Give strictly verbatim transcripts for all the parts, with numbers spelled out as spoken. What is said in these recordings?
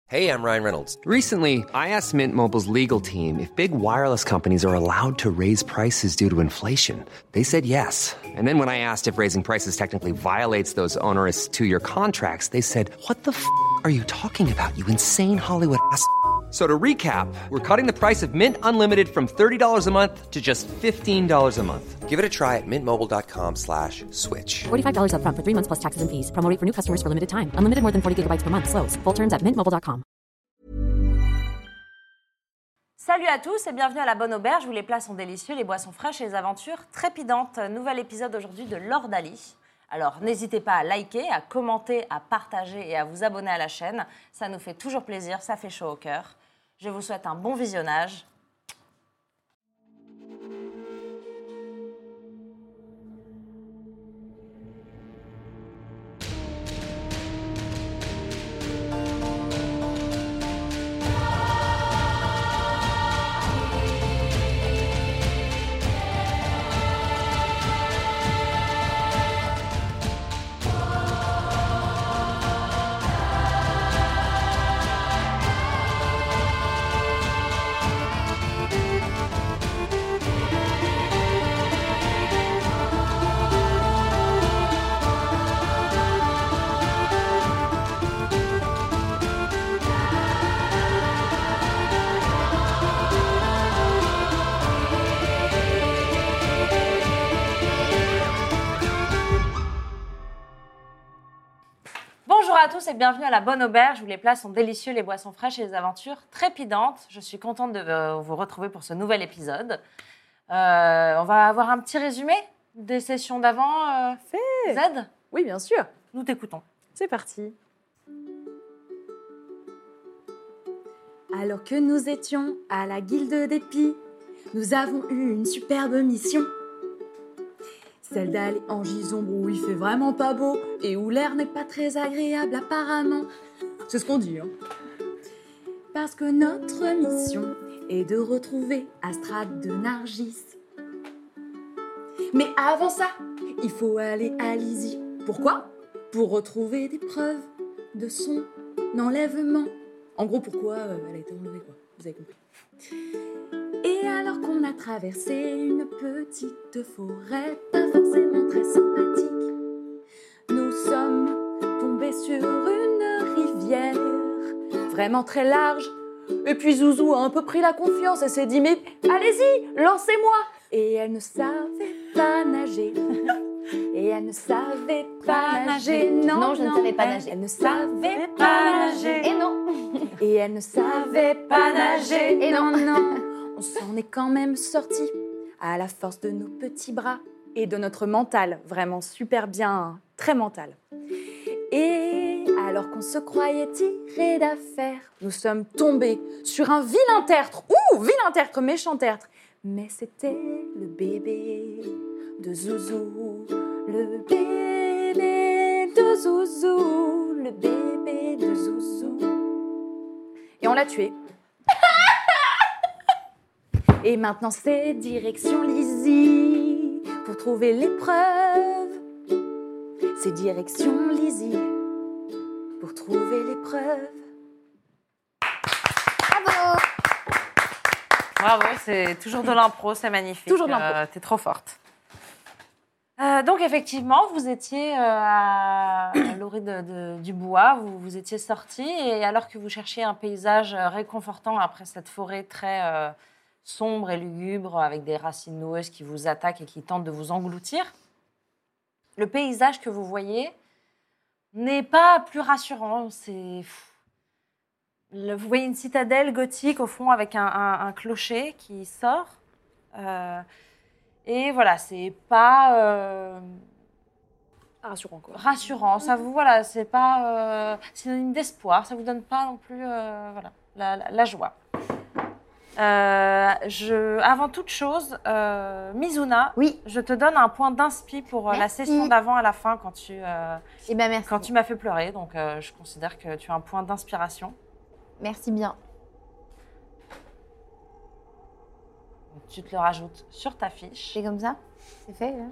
Hey, I'm Ryan Reynolds. Recently, I asked Mint Mobile's legal team if big wireless companies are allowed to raise prices due to inflation. They said yes. And then when I asked if raising prices technically violates those onerous two-year contracts, they said, "What the f*** are you talking about, you insane Hollywood ass?" So to recap, we're cutting the price of Mint Unlimited from thirty dollars a month to just fifteen dollars a month. Give it a try at mintmobile.com slash switch. forty-five dollars up front for three months plus taxes and fees. Promo rate for new customers for limited time. Unlimited more than forty gigabytes per month. Slows full terms at mint mobile dot com. Salut à tous et bienvenue à la Bonne Auberge où les plats sont délicieux, les boissons fraîches et les aventures trépidantes. Nouvel épisode aujourd'hui de Lord Ali. Alors n'hésitez pas à liker, à commenter, à partager et à vous abonner à la chaîne. Ça nous fait toujours plaisir, ça fait chaud au cœur. Je vous souhaite un bon visionnage. Bonjour à tous et bienvenue à la Bonne Auberge où les plats sont délicieux, les boissons fraîches et les aventures trépidantes. Je suis contente de euh, vous retrouver pour ce nouvel épisode. Euh, on va avoir un petit résumé des sessions d'avant. Euh, Fait. Z, Oui, bien sûr. nous t'écoutons. C'est parti. Alors que nous étions à la Guilde d'Épis, nous avons eu une superbe mission. Celle d'aller en Gisombre où il fait vraiment pas beau et où l'air n'est pas très agréable apparemment. C'est ce qu'on dit, hein. Parce que notre mission est de retrouver Astrade de Nargis. Mais avant ça, il faut aller à Lysie. Pourquoi ? Pour retrouver des preuves de son enlèvement. En gros, pourquoi euh, elle a été enlevée, quoi. Vous avez compris. Et alors qu'on a traversé une petite forêt, pas forcément très sympathique, nous sommes tombés sur une rivière vraiment très large. Et puis Zouzou a un peu pris la confiance et s'est dit « Mais allez-y, lancez-moi !» Et elle ne savait pas nager. Et elle ne savait pas nager. Non, Non, je ne savais pas elle- nager. Elle ne savait pas nager. Et non. Et elle ne savait pas nager. Et non. non. On s'en est quand même sortis à la force de nos petits bras et de notre mental, vraiment super bien, très mental. Et alors qu'on se croyait tirés d'affaire, nous sommes tombés sur un vilain tertre. Ouh, vilain tertre, méchant tertre. Mais c'était le bébé de Zouzou, le bébé de Zouzou, le bébé de Zouzou. Et on l'a tué. Et maintenant c'est direction Lysie pour trouver les preuves. C'est direction Lysie pour trouver les preuves. Bravo. Bravo, c'est toujours de l'impro, c'est magnifique. Toujours de l'impro. Euh, t'es trop forte. Euh, donc effectivement, vous étiez euh, à, à l'orée de, de- du bois, vous, vous étiez sortis et alors que vous cherchiez un paysage euh, réconfortant après cette forêt très euh, sombre et lugubre avec des racines noueuses qui vous attaquent et qui tentent de vous engloutir, le paysage que vous voyez n'est pas plus rassurant. C'est Le- vous voyez une citadelle gothique au fond avec un, un- un clocher qui sort. Euh, et voilà, c'est pas euh, Rassurant quoi. rassurant. Ça vous voilà, c'est pas euh, synonyme d'espoir. Ça vous donne pas non plus euh, voilà la, la- la joie. Euh, je, avant toute chose, euh, Mizuna, Oui. je te donne un point d'inspi pour euh, la Merci. session d'avant à la fin quand tu euh, Eh ben merci. quand tu m'as fait pleurer. Donc euh, je considère que tu as un point d'inspiration. Merci bien. Donc, tu te le rajoutes sur ta fiche. C'est comme ça. C'est fait. Hein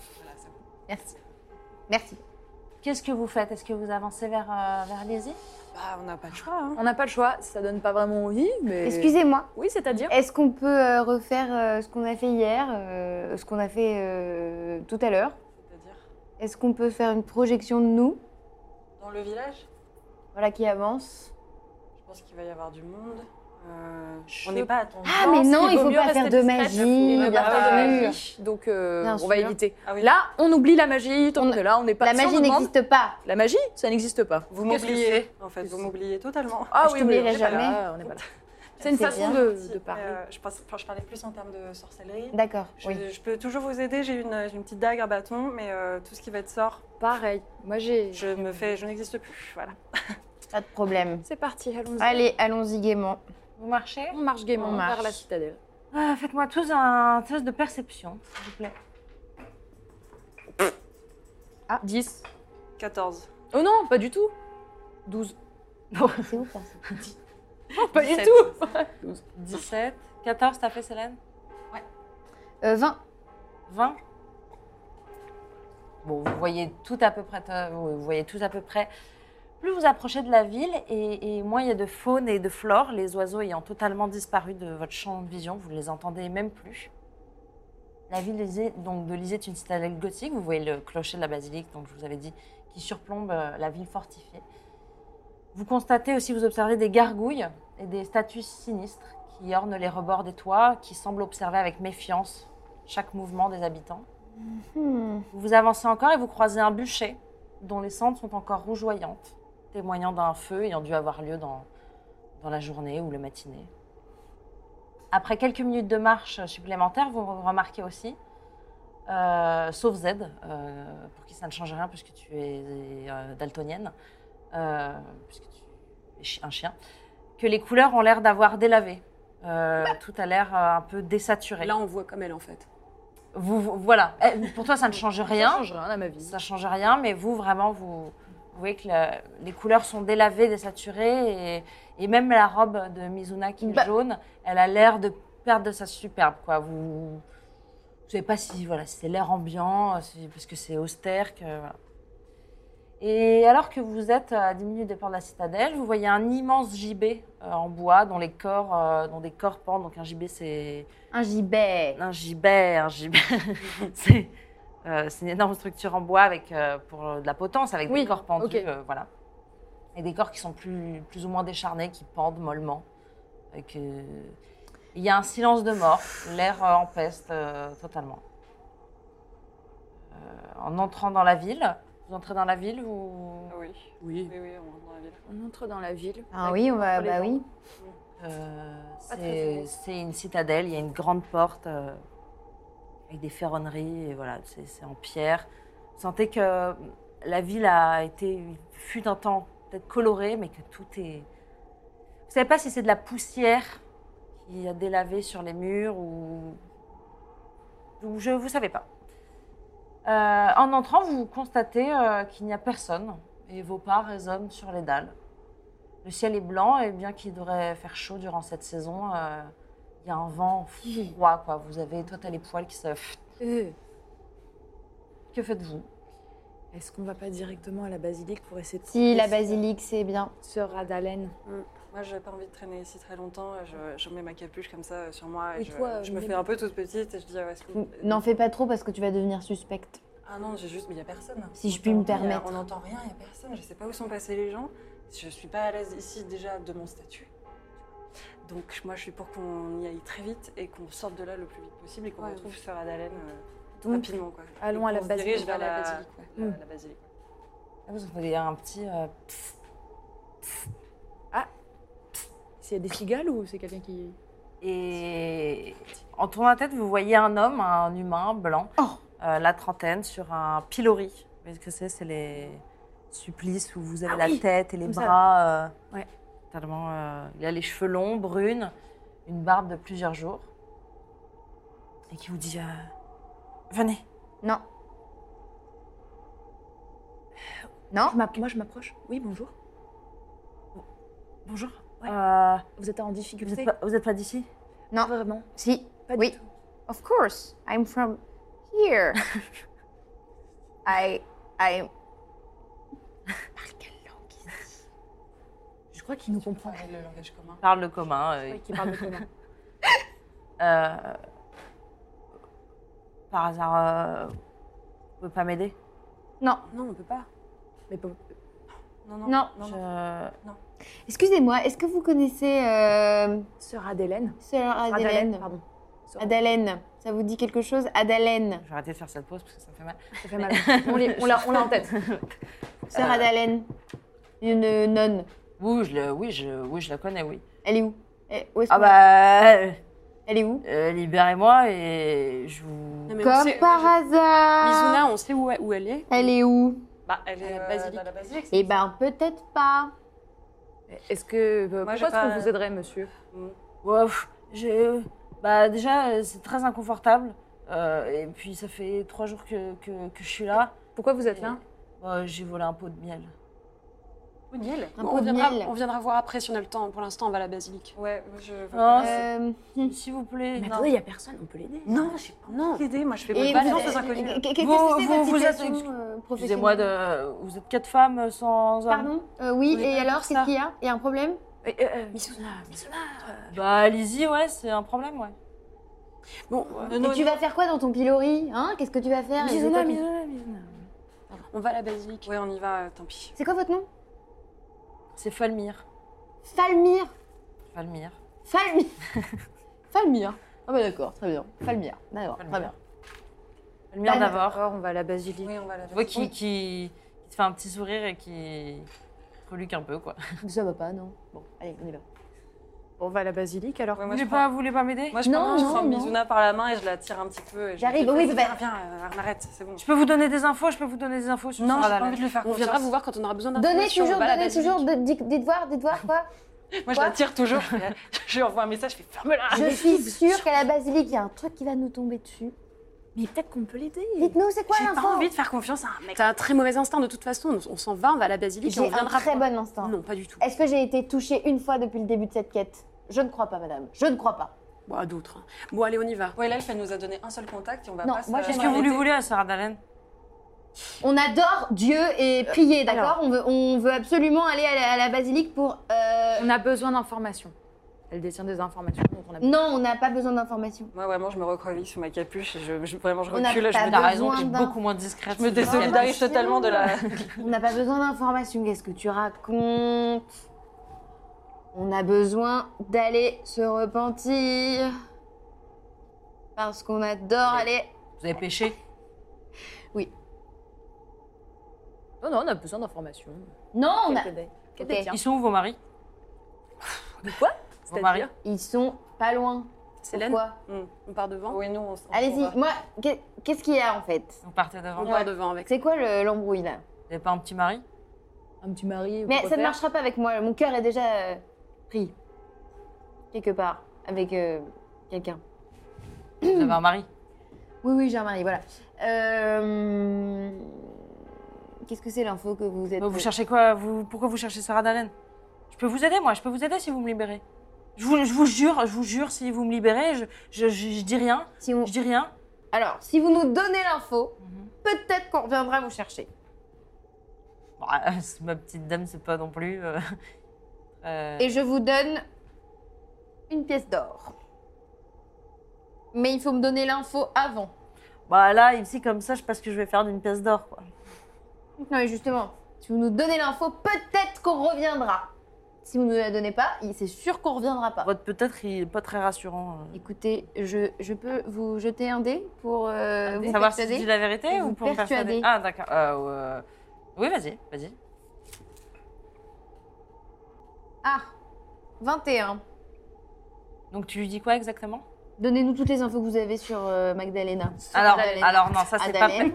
Merci. Merci. Qu'est-ce que vous faites? Est-ce que vous avancez vers, euh, vers Lysie? Bah, on n'a pas le choix. Hein. On n'a pas le choix, ça donne pas vraiment envie, mais... Excusez-moi, Oui, c'est-à-dire est-ce qu'on peut euh, refaire euh, ce qu'on a fait hier, euh, ce qu'on a fait euh, tout à l'heure? C'est-à-dire Est-ce qu'on peut faire une projection de nous, dans le village, voilà, qui avance? je pense qu'il va y avoir du monde. Euh, Je on n'est pas attendu. Ah, mais non, il vaut faut mieux pas rester faire de discrète, magie, et ne bien pas faire de sûr. magie, donc euh, Bien on va sûr. éviter. Ah oui. Là, on oublie la magie, tant On- que là, on n'est pas... La si on magie nous demande- n'existe pas. La magie, ça n'existe pas. Vous Qu'est-ce que m'oubliez, c'est en fait, vous m'oubliez totalement. Ah Je oui, t'oublierai oui, on est pas jamais. là, on n'est pas là. C'est une C'est façon bien. de, Si, de mais, parler. euh, je, pense, enfin, je parlais plus en termes de sorcellerie. D'accord, Je, oui. je peux toujours vous aider, j'ai une, j'ai une petite dague, un bâton, mais euh, tout ce qui va être sort, Pareil, moi j'ai... je me fais, je n'existe plus. Voilà. Pas de problème. C'est parti, allons-y. Allez, allons-y gaiement. Vous marchez. On marche gaiement On marche. vers la citadelle. Ah, faites-moi tous un test de perception, s'il vous plaît. Ah, dix. quatorze. Oh non, pas du tout. douze. C'est ouf, hein, ça. Pas du dix-sept. tout. dix-sept. quatorze, t'as fait, Célène? Euh, vingt. vingt. Bon, vous voyez tout à peu près, euh, vous voyez tout à peu près. Plus vous approchez de la ville et, et moins il y a de faune et de flore, les oiseaux ayant totalement disparu de votre champ de vision, vous ne les entendez même plus. La ville d'Elysée- donc, de l'Elysée est une citadelle gothique, vous voyez le clocher de la basilique, donc je vous avais dit, qui surplombe euh, la ville fortifiée. Vous constatez aussi, vous observez des gargouilles et des statues sinistres qui ornent les rebords des toits, qui semblent observer avec méfiance chaque mouvement des habitants. Hmm. Vous avancez encore et vous croisez un bûcher dont les cendres sont encore rougeoyantes, témoignant d'un feu ayant dû avoir lieu dans, dans la journée ou la matinée. Après quelques minutes de marche supplémentaire, vous remarquez aussi, euh, sauf Z, euh, pour qui ça ne change rien puisque tu es euh, daltonienne, euh, puisque tu es chi- un chien, que les couleurs ont l'air d'avoir délavé. Euh, tout a l'air euh, un peu désaturé. Là, on voit comme elle, en fait. Vous, vous- voilà. Eh, pour toi, ça ne change rien. Ça change rien à ma vie. Ça change rien, mais vous, vraiment, vous, vous voyez que la- les couleurs sont délavées, désaturées, et, et même la robe de Mizuna qui est Bah. jaune, elle a l'air de perdre de sa superbe, quoi. Vous ne savez pas si, voilà, si c'est l'air ambiant, si- parce que c'est austère, que, voilà. Et alors que vous êtes à dix minutes des portes de la citadelle, vous voyez un immense gibet euh, en bois dont les corps, euh, dont des corps pendent. Donc un gibet, c'est Un gibet. un gibet, un gibet. c'est euh, c'est une énorme structure en bois avec euh, pour euh, de la potence, avec Oui, des corps pendus, ok. euh, voilà. Et des corps qui sont plus, plus ou moins décharnés, qui pendent mollement. Avec, euh, il y a un silence de mort, l'air euh, empeste euh, totalement. Euh, en entrant dans la ville, vous entrez dans la ville ou Ah oui. Oui. Oui, oui, on rentre dans la ville. On entre dans la ville. Ah oui, on va, Entre les bah gens. oui. Euh, Pas très c'est fort. c'est une citadelle, il y a une grande porte euh, avec des ferronneries, et voilà, c'est c'est en pierre. Vous sentez que la ville a été, fut un temps peut-être colorée, mais que tout est... Vous savez pas si c'est de la poussière qui a délavé sur les murs ou... ou je, vous savez pas. Euh, en entrant, vous constatez euh, qu'il n'y a personne et vos pas résonnent sur les dalles. Le ciel est blanc et bien qu'il devrait faire chaud durant cette saison, euh, il y a un vent froid, quoi. Vous avez, toi, t'as les poils qui se... Euh, Que faites-vous? Est-ce qu'on va pas directement à la basilique pour essayer de... Si, la trouver basilique, c'est bien. Sœur Adalène. Moi, j'avais pas envie de traîner ici très longtemps. Je, je mets ma capuche comme ça euh, sur moi. Et Et je, toi, je me mais- fais un peu toute petite et je dis ah, est-ce que... N'en fais pas trop parce que tu vas devenir suspecte. Ah non, j'ai juste, mais il n'y a personne. Si je On puis me entend- il y a- permettre. On n'entend rien, il n'y a personne. Je sais pas où sont passés les gens. Je suis pas à l'aise ici déjà de mon statut. Donc moi, je suis pour qu'on y aille très vite et qu'on sorte de là le plus vite possible et qu'on Ouais, retrouve Sœur Adalène euh, Donc, rapidement. Quoi. allons Et à la qu'on se basilique, dirige vers vers la la basilique, ouais. la- Mm. la basilique. Ah, vous entendez un petit... euh, pss. S'il y a des cigales ou c'est quelqu'un qui... Et en tournant la tête, vous voyez un homme, un humain blanc, Oh. euh, la trentaine, sur un pilori. Vous voyez ce que c'est? C'est les supplices où vous avez Ah la oui, tête et les comme ça, bras. euh, Ouais. Tellement, euh, il a les cheveux longs, brunes, une barbe de plusieurs jours. Et qui vous dit euh, venez. Non. Non. Je m'app- Moi, je m'approche. Oui, bonjour. Bonjour. Ouais. Euh, Vous êtes en vous difficulté n'êtes pas, vous êtes pas d'ici? Non. Vraiment Si. Pas du Oui. tout. Of course. I'm from here. I. I. Parle quelle langue ici? Je crois qu'il nous comprend. Ouais, le langage commun. Parle le commun. euh, Oui, qui parle de commun. euh, Par hasard, euh, vous pouvez pas m'aider? Non. Non, on peut pas. Mais pas... Non, non. Non. non, non. Je... Excusez-moi, est-ce que vous connaissez euh, Sœur Adélène. Sœur Adélène? Pardon. Sœur- Adélène, ça vous dit quelque chose? Adélène. Je vais arrêter de faire cette pause parce que ça me fait mal. Ça fait mal. on l'est- on l'a on l'a en tête. Sœur Euh. Adélène. Une nonne. Oui, je, le, oui, je, oui, je la connais, oui. Elle est où? Eh, où est-ce Ah qu'on- bah, euh, Elle est où? euh, libérez-moi et je vous... Non, mais on Comme sait- par je- hasard. Mizuna, on sait où, où elle est. Elle est où? Bah, elle est À la euh, basilique. dans la basilique. Eh ben, peut-être pas. Est-ce que... euh, Moi, pourquoi j'ai est-ce pas- qu'on vous aiderait, monsieur? Ouais, pff, j'ai... Bah déjà, euh, c'est très inconfortable. Euh, et puis ça fait trois jours que, que, que je suis là. Pourquoi vous êtes là? Bah, j'ai volé un pot de miel. Au miel. Un Bon, pot on, de viendra, miel. on viendra voir après si on a le temps. Pour l'instant, on va à la basilique. Ouais, je veux Non, pas. Euh, S'il vous plaît. Mais non. attendez, il n'y a personne, on peut l'aider. Non, j'ai pas non. l'aider. Moi, je fais Et pas vous confiance êtes- aux inconnus. qu'est- Qu'est-ce Vous- que c'est vous- votre vous êtes- situation euh, Excusez-moi, professionnelle? de... vous êtes quatre femmes sans homme. Pardon? Euh, Oui, On est et pas alors, pour qu'est-ce ça. qu'il y a? Il y a un problème? Euh, euh, Mizuna, Mizuna. Bah, allez-y, ouais, c'est un problème, ouais. Bon, Et non, tu vas faire quoi dans ton pilori? Hein? Qu'est-ce que tu vas faire? Mizuna, C'est quoi ton- Mizuna, Mizuna. on va à la basilique. Ouais, on y va, euh, tant pis. C'est quoi votre nom? C'est Falmir. Falmir. Falmir. Falmir. Falmir. Ah bah d'accord, très bien. Falmir. D'accord, très Falmir. bien. Falmir Bah, d'abord. D'accord, on va à la basilique. Oui, on va à la Tu vois, basilique. qui, qui, qui te fait un petit sourire et qui reluque un peu, quoi. Ça va pas, non? Bon, allez, on y va. On va à la basilique, alors. Ouais, Vous moi, voulez je pas, prends- vous voulez pas m'aider? Moi, je Non, prends, je non, prends non. Mizuna par la main et je la tire un petit peu. et je J'arrive, lui dis, oui, Viens, bah- viens, euh, on arrête, c'est bon. Je peux vous donner des infos, je peux vous donner des infos sur Non, j'ai Sarah pas envie Dallen. de le faire. On viendra vous voir quand on aura besoin Donnez d'informations. toujours, on va à la donnez toujours, basilique. de- dites dites voir, dites voir quoi? Moi, je Quoi la tire toujours. Je, fais- je lui envoie un message, je fais ferme-la. Je suis sûre qu'à la basilique, il y a un truc qui va nous tomber dessus. Mais peut-être qu'on peut l'aider. Dites-nous, c'est quoi J'ai pas l'info? envie de faire confiance à un mec. T'as un très mauvais instinct de toute façon. On, on s'en va, on va à la basilique et J'ai on un viendra. très voir. bon instinct. Non, pas du tout. Est-ce que j'ai été touchée une fois depuis le début de cette quête? Je ne crois pas, madame. Je ne crois pas. Bon, à d'autres. hein. Bon, allez, on y va. Ouais, l'elfe, elle nous a donné un seul contact et on va Non, pas se- moi, Qu'est-ce que j'aimerais vous lui voulez à Sarah Dallen? On adore Dieu et prier, d'accord? alors. On veut, on veut absolument aller à la, à la basilique pour... euh, On a besoin d'informations. Elle détient des informations dont on a besoin. Non, on n'a pas besoin d'informations. Moi, vraiment, je me recroqueville sous ma capuche et je, je- vraiment, je On n'a recule. Je pas me, T'as besoin raison, tu es d'un- beaucoup moins discrète. je me si tu veux. désolidarise totalement de la. On n'a pas besoin d'informations. Qu'est-ce que tu racontes? On a besoin d'aller se repentir. Parce qu'on adore aller... Vous avez péché? Non, non, on a besoin d'informations. Non, on a... Qu'elle t'aide. Qu'elle Ok. détient. Ils sont où vos maris? De quoi? Vos maris? C'est-à-dire Ils sont pas loin. Célène Pourquoi? Hmm, On part devant. Oui, nous, on, s- on Allez-y, va. moi, qu'est- qu'est-ce qu'il y a en fait? Vous partez devant? On Vous part devant avec. C'est quoi le- l'embrouille là? n'avez pas un petit mari? un petit mari. Mais pour ça ne refaire. marchera pas avec moi. Mon cœur est déjà euh, pris. Quelque part. Avec euh, quelqu'un. Vous avez un mari? Oui, oui, j'ai un mari, voilà. Euh... Qu'est-ce que c'est l'info que vous êtes... Vous cherchez quoi? vous, Pourquoi vous cherchez Sarah Dallen? Je peux vous aider, moi. Je peux vous aider si vous me libérez. Je vous, je vous jure, je vous jure, si vous me libérez, je, je, je, je dis rien. Si on- Je dis rien. Alors, si vous nous donnez l'info, Mhm. peut-être qu'on reviendra vous chercher. Bah, ma petite dame, c'est pas non plus. euh, euh, Et je vous donne une pièce d'or. Mais il faut me donner l'info avant. Bah là, ici, comme ça, je pense que je vais faire d'une pièce d'or, quoi. Non, mais justement, si vous nous donnez l'info, peut-être qu'on reviendra. Si vous ne nous la donnez pas, il- c'est sûr qu'on reviendra pas. Votre peut-être, il est pas très rassurant. euh. Écoutez, je, je peux vous jeter un dé pour euh, vous Savoir si je persuader? dis la vérité Vous ou pour me persuader. persuader? Ah, d'accord. Euh, euh, Oui, vas-y, vas-y. Ah, vingt et un. Donc, tu lui dis quoi exactement? Donnez-nous toutes les infos que vous avez sur euh, Magdalena. Sur Alors, Magdalena. alors non, ça c'est pas. Adalène.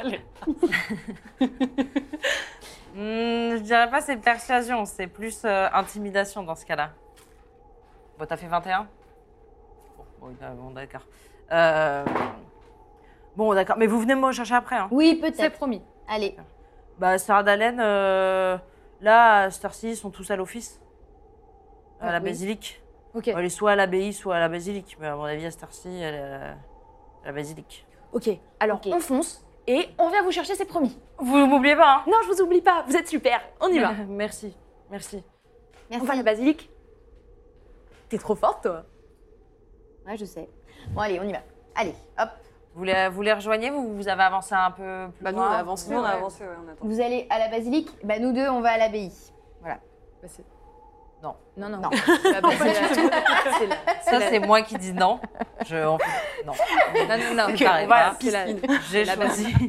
Hmm, je dirais pas c'est persuasion, c'est plus euh, intimidation dans ce cas-là. Bon, t'as fait vingt et un? Bon, bon, bon, d'accord. Euh, Bon, d'accord, mais vous venez me rechercher après. Hein. Oui, C'est peut-être. promis. Allez. Bah, Sarah Dallen, euh, là, à cette heure-ci, ils sont tous à l'office. À Ah, la oui. basilique. Ok. Elle est soit à l'abbaye, soit à la basilique. Mais à mon avis, à cette heure-ci, elle est à la, à la basilique. Ok. Alors, Ok. on fonce et on vient vous chercher, c'est promis. Vous m'oubliez pas, hein? Non, je vous oublie pas. Vous êtes super. On y va. Merci, merci. Merci. On va à la basilique. T'es trop forte, toi. Ouais, je sais. Bon, allez, on y va. Allez, hop. Vous les, vous les rejoignez, vous, vous avez avancé un peu plus Bah, nous, on loin a avancé. Nous, on a avancé, ouais, on attend. Vous allez à la basilique, bah nous deux, on va à l'abbaye. Voilà. Bah, c'est- Non. Non, non. Non. Bah, bah, c'est la- c'est la- Ça, c'est moi qui dis non. Je, on- non. Non, non, non, Ok, pareil, voilà, hein. c'est la- J'ai la choisi.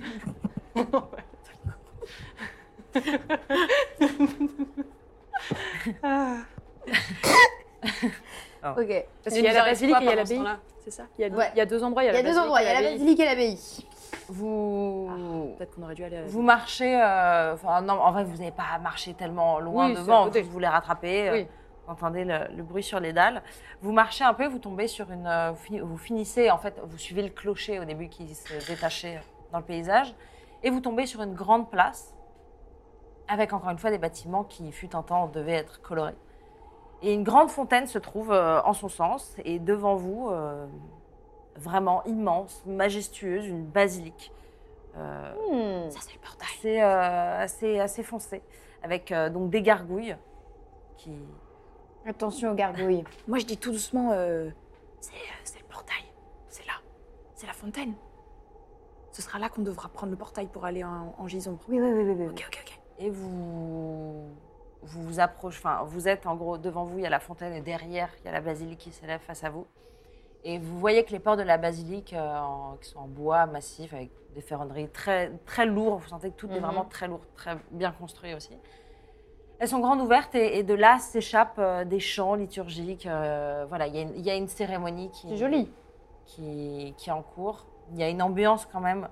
Ok. Parce qu'il y a la nous basilique arrive et il y a quoi l'abbaye. pendant ce temps-là C'est ça il y, a deux, Ouais. il y a deux endroits. Il y a, Il y a la deux basilique endroits, il y a la l'abbaye. basilique et l'abbaye. Vous, Peut-être qu'on aurait dû aller à la vous marchez. euh, Enfin, non, en vrai, vous n'avez pas marché tellement loin Oui, c'est à devant. côté. Vous voulez rattraper. euh, Oui. Vous entendez le, le bruit sur les dalles. Vous marchez un peu, vous tombez sur une. euh, Vous fini- vous finissez, en fait, vous suivez le clocher au début qui se détachait dans le paysage. Et vous tombez sur une grande place avec encore une fois des bâtiments qui, fut un temps, devaient être colorés. Et une grande fontaine se trouve euh, en son sens. Et devant vous, euh, vraiment immense, majestueuse, une basilique. Euh, Hmm. Ça, c'est le portail. assez, euh, assez, assez foncé, avec euh, donc des gargouilles qui. Attention aux gargouilles. Moi, je dis tout doucement, euh, c'est euh, c'est le portail. C'est là. C'est la fontaine. Ce sera là qu'on devra prendre le portail pour aller en, en Gisombre. Oui, oui, oui, oui. oui. Ok, ok, ok. Et vous vous, vous approchez, enfin, vous êtes en gros devant vous, il y a la fontaine et derrière, il y a la basilique qui s'élève face à vous. Et vous voyez que les portes de la basilique, euh, en- qui sont en bois massif, avec des ferronneries très, très lourdes, vous sentez que tout est Mhm. vraiment très lourd, très bien construit aussi. Elles sont grandes ouvertes et, et de là s'échappent euh, des chants liturgiques. euh, voilà, il y, a une- il y a une cérémonie qui, C'est joli. qui, qui est en cours. Il y a une ambiance quand même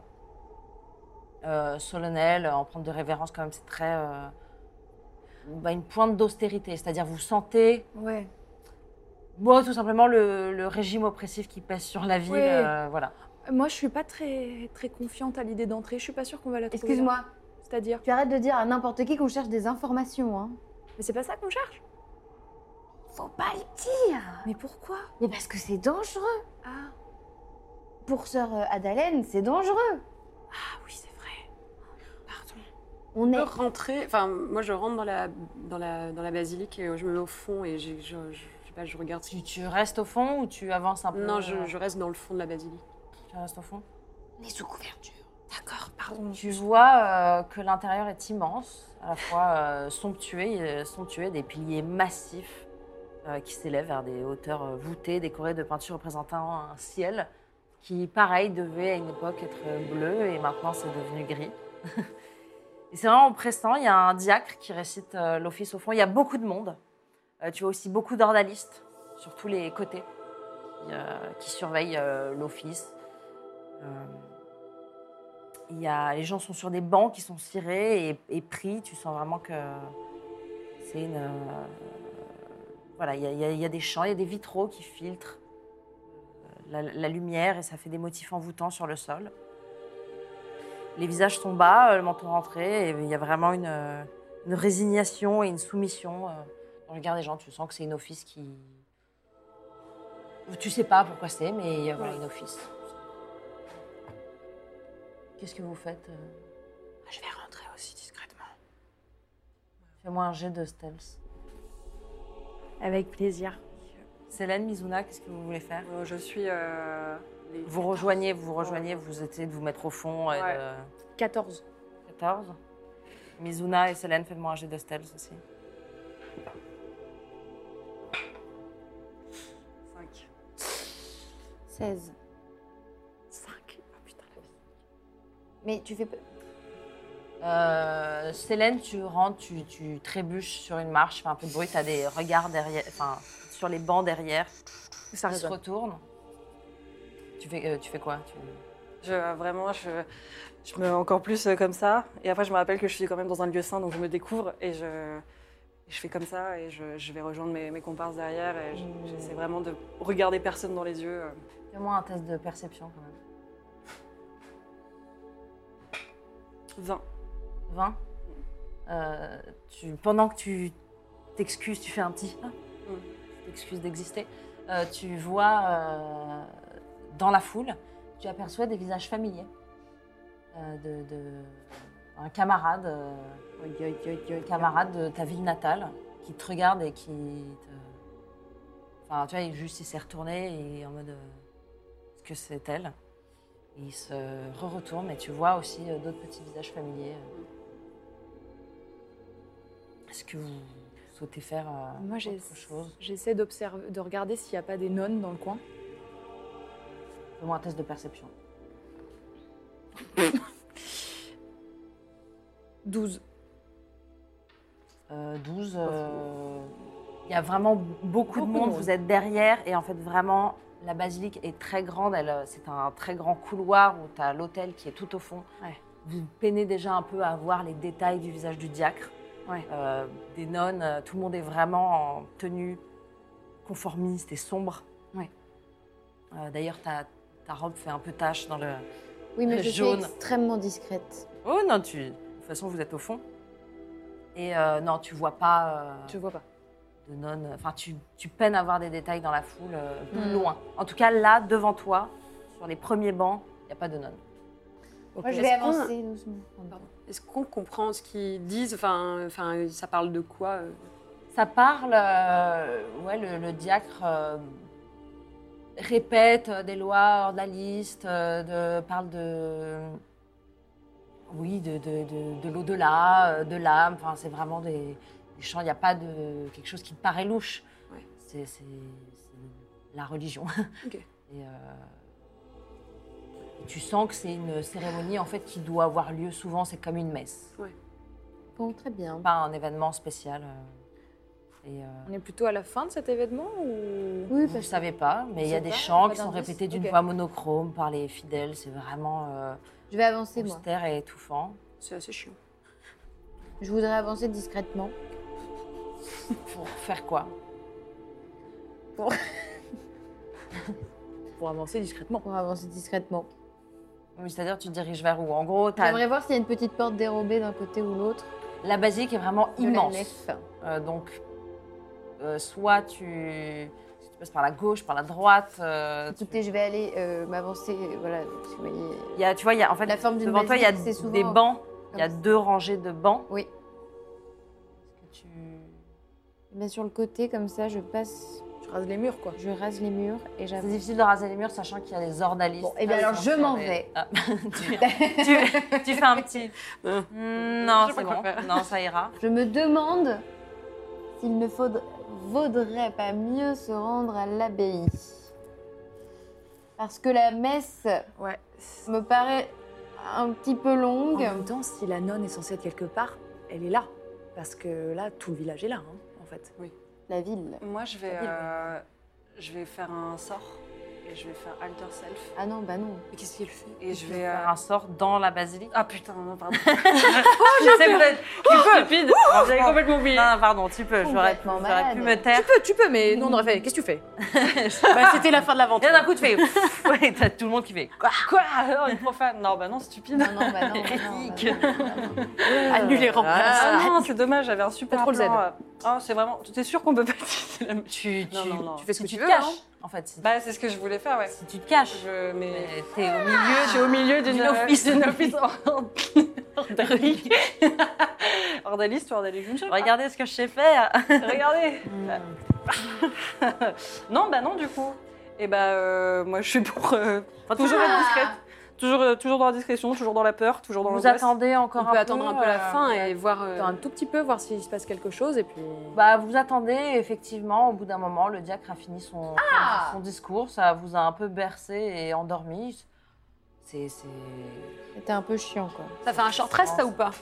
euh, solennelle, en prendre de révérence quand même, c'est très... euh, bah, une pointe d'austérité, c'est-à-dire vous sentez, Ouais. bon, tout simplement le, le régime oppressif qui pèse sur la ville, Ouais. euh, voilà. Moi, je suis pas très, très confiante à l'idée d'entrer. Je suis pas sûre qu'on va la trouver. Excuse-moi, là. C'est-à-dire tu arrêtes de dire à n'importe qui qu'on cherche des informations, hein. Mais c'est pas ça qu'on cherche. Faut pas le dire. Mais pourquoi Mais parce que c'est dangereux. Ah, Pour sœur euh, Adalène, c'est dangereux. ah oui, c'est vrai. Pardon. On On est... peut rentrer. Enfin, moi, je rentre dans la, dans la, dans la basilique et je me mets au fond et j'ai- je, je, je sais pas, je regarde. Tu, tu restes au fond ou tu avances un peu Non, je, euh, je reste dans le fond de la basilique. Tu restes au fond. On est sous couverture. D'accord, pardon. Tu vois euh, que l'intérieur est immense, à la fois euh, somptueux, euh, somptueux, des piliers massifs euh, qui s'élèvent vers des hauteurs euh, voûtées, décorées de peintures représentant un ciel qui, pareil, devait à une époque être bleu et maintenant c'est devenu gris. Et c'est vraiment oppressant. Il y a un diacre qui récite euh, l'office au fond. Il y a beaucoup de monde. Euh, tu vois aussi beaucoup d'ordalistes sur tous les côtés qui, euh, qui surveillent euh, l'office. Euh, Il y a, les gens sont sur des bancs qui sont cirés et, et pris. Tu sens vraiment que c'est une. euh, voilà, il y, a- il y a- il y a des chants, il y a des vitraux qui filtrent euh, la, la lumière et ça fait des motifs envoûtants sur le sol. Les visages sont bas, euh, le menton rentré, et il y a vraiment une, euh, une résignation et une soumission euh, dans le regard des gens. Tu sens que c'est une office qui. Tu sais pas pourquoi c'est, mais il y a voilà, une office. Qu'est-ce que vous faites euh Je vais rentrer aussi discrètement. Fais-moi un jet de stealth. Avec plaisir. Célène, Mizuna, qu'est-ce que vous voulez faire Euh, je suis. euh, les- Vous rejoignez, vous vous rejoignez, vous essayez de vous mettre au fond. Et Ouais. de... quatorze. quatorze. Mizuna et Célène, faites-moi un jet de stealth aussi. cinq. seize. cinq. Oh putain, la vie. Mais tu fais pas... Euh, Célène, tu rentres, tu, tu trébuches sur une marche, fais un peu de bruit, tu as des regards derrière, enfin, sur les bancs derrière. Ça Tu se résonne. retournes. Tu fais, euh, tu fais quoi tu... Je, vraiment, je, je me mets encore plus euh, comme ça. Et après, je me rappelle que je suis quand même dans un lieu saint, donc je me découvre et je, je fais comme ça et je, je vais rejoindre mes, mes comparses derrière et je- Mmh. j'essaie vraiment de regarder personne dans les yeux. euh. Fais-moi un test de perception quand même. vingt. vingt. Euh, tu, pendant que tu t'excuses, tu fais un petit ah, Mm. tu t'excuses d'exister. Euh, tu vois euh, dans la foule, tu aperçois des visages familiers euh, de, de un camarade, euh, camarade de ta ville natale, qui te regarde et qui te... Enfin, tu vois, il, juste, il s'est retourné et en mode... euh, Est-ce que c'est elle? Et il se re-retourne, mais tu vois aussi euh, d'autres petits visages familiers. Est-ce que vous souhaitez faire euh, Moi, j'ai- autre chose? j'essaie d'observer, de regarder s'il n'y a pas des nonnes dans le coin. Fais-moi un test de perception. douze. Euh, douze. euh, Il y a vraiment beaucoup, de Beaucoup de monde. monde. Vous êtes derrière et en fait, vraiment, la basilique est très grande. Elle, euh, c'est un très grand couloir où tu as l'hôtel qui est tout au fond. Ouais. Vous peinez déjà un peu à voir les détails du visage du diacre. Ouais. Euh, des nonnes, euh, tout le monde est vraiment en tenue conformiste et sombre. Ouais. Euh, D'ailleurs, ta, ta robe fait un peu tache dans le... Oui, mais Le je suis jaune. extrêmement discrète. Oh non, tu... de toute façon, vous êtes au fond. Et euh, non, tu vois pas euh, Je vois pas. de nonnes. Enfin, tu, tu peines à voir des détails dans la foule, euh, plus Hmm. loin. En tout cas, là, devant toi, sur les premiers bancs, il n'y a pas de nonnes. Ok. Moi, je Est-ce vais qu'on- avancer doucement. Pardon. Est-ce qu'on comprend ce qu'ils disent? Enfin, enfin, ça parle de quoi euh Ça parle, euh, ouais, le, le diacre euh, répète euh, des lois ordalistes, euh, de, parle de, oui, de, de, de, de l'au-delà, euh, de l'âme. Enfin, c'est vraiment des, des chants. Il n'y a pas de quelque chose qui te paraît louche. Ouais. C'est, c'est- c'est la religion. Ok. Et, euh, et tu sens que c'est une cérémonie en fait qui doit avoir lieu souvent. C'est comme une messe, Bon, très bien. pas un événement spécial. euh, Et, euh, On est plutôt à la fin de cet événement ou... Oui, Vous ne parce que savez pas, mais il y a sait des pas, chants pas qui sont d'indice. répétés d'une Ok. voix monochrome par les fidèles. C'est vraiment euh, je vais avancer, moi. austère et étouffant. C'est assez chiant. Je voudrais avancer discrètement. Pour faire quoi? Pour avancer discrètement. Pour avancer discrètement. Oui, c'est-à-dire, tu te diriges vers où? En gros, t'as- J'aimerais voir s'il y a une petite porte dérobée d'un côté ou l'autre. la basilique est vraiment de la immense. nef. Euh, donc, euh, soit tu... si tu passes par la gauche, par la droite. euh, tu- Écoutez, je vais aller euh, m'avancer. Voilà, parce que vous voyez. il y a, tu vois, il y a, en fait, La forme d'une devant toi, il y a basilique, c'est souvent des bancs. Il y a comme ça. deux rangées de bancs. Oui. Est-ce que tu... Mais sur le côté, comme ça, je passe. Je rase les murs, quoi. Je rase les murs et C'est j'avance. difficile de raser les murs, sachant qu'il y a les ordalistes. Bon, eh bien, Ah, alors, ils je sont m'en sur les- vais. Ah, tu, tu- tu fais un petit... Euh, Hmm, non, je sais c'est pas quoi bon. faire. Non, ça ira. Je me demande s'il ne faudrait, vaudrait pas mieux se rendre à l'abbaye. Parce que la messe Ouais. me paraît un petit peu En longue. même temps, si la nonne est censée être quelque part, elle est là. Parce que là, tout le village est là, hein, en fait. La ville. Moi, je vais, La ville, euh, je vais faire un sort et je vais faire alter self. Ah non, bah non. Mais qu'est-ce qu'il fait Et je Tu vais veux euh, faire un sort dans la basilique. Ah putain, non, pardon. Je sais peut-être. Tu peux. Stupide. J'avais complètement oublié. Non, non, pardon, tu peux. J'aurais pu, Complètement j'aurais pu malade. me taire. Tu peux, tu peux, mais nous on aurait fait. Qu'est-ce que tu fais Bah, c'était la fin de Et l'aventure. d'un coup, tu fais. Pff, ouais, t'as tout le monde qui fait. Quoi? Quoi Alors, une profane. Non, bah non, stupide. Non, non, bah non. bah non, Critique. bah non, bah non. Annuler, remplacer. Ah non, c'est dommage, j'avais un super Contrôle Z. plan. euh. Ah, c'est vraiment. T'es sûr qu'on peut pas utiliser la Tu, tu, Non, non, non. Tu fais ce si que tu tu te veux, caches. hein. En fait, si, Bah, c'est ce que je voulais faire, ouais. si tu te caches. Je, mais... Mais t'es au milieu. Je suis au milieu d'une D'une office. d'une office ordaliste. Ordaliste ou ordaliste, je ne sais pas. Regardez ce que je sais faire. Regardez. Hmm. Non, bah non, du coup. Et bah, euh, moi, je suis pour euh, Enfin, toujours tu- être discrète. Toujours, euh, toujours dans la discrétion, toujours dans la peur, toujours dans Vous l'angoisse. attendez encore On un peut peu. attendre un peu la euh, fin et et voir. euh, Attends, un tout petit peu, voir s'il se passe quelque chose et puis. Bah, vous attendez, effectivement, au bout d'un moment, le diacre a fini son, Ah son discours. Ça vous a un peu bercé et endormi. C'est. c'est- C'était un peu chiant, quoi. Ça fait un short rest, ça ou pas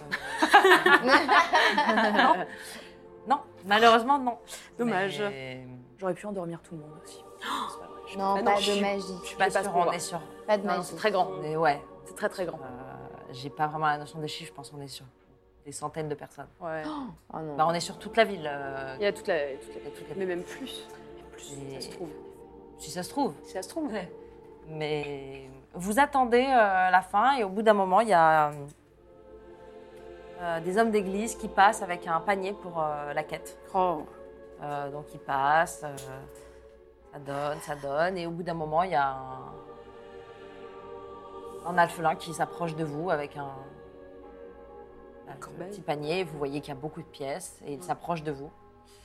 Non, non, malheureusement, non. Dommage. Mais J'aurais pu endormir tout le monde aussi. C'est pas vrai. Je- Non, Mais pas je de suis- magie. je suis pas J'ai pas ce sûre, on pouvoir. est sur. Pas de Non, magie. C'est très grand. Mais ouais, C'est très très grand. euh, j'ai pas vraiment la notion des chiffres, je pense qu'on est sur des centaines de personnes. Ouais. Oh non. Bah, on est sur toute la ville. euh, Il y a toute la. toute la- il y a toute la Mais même plus. plus. Ça se trouve. Si ça se trouve. Si ça se trouve. Mais vous attendez euh, la fin et au bout d'un moment, il y a euh, des hommes d'église qui passent avec un panier pour euh, la quête. Oh. Euh, donc ils passent, euh, ça donne, ça donne, et au bout d'un moment, il y a un, un alphelin qui s'approche de vous avec un, un corbeille. petit panier. Vous voyez qu'il y a beaucoup de pièces et il s'approche de vous.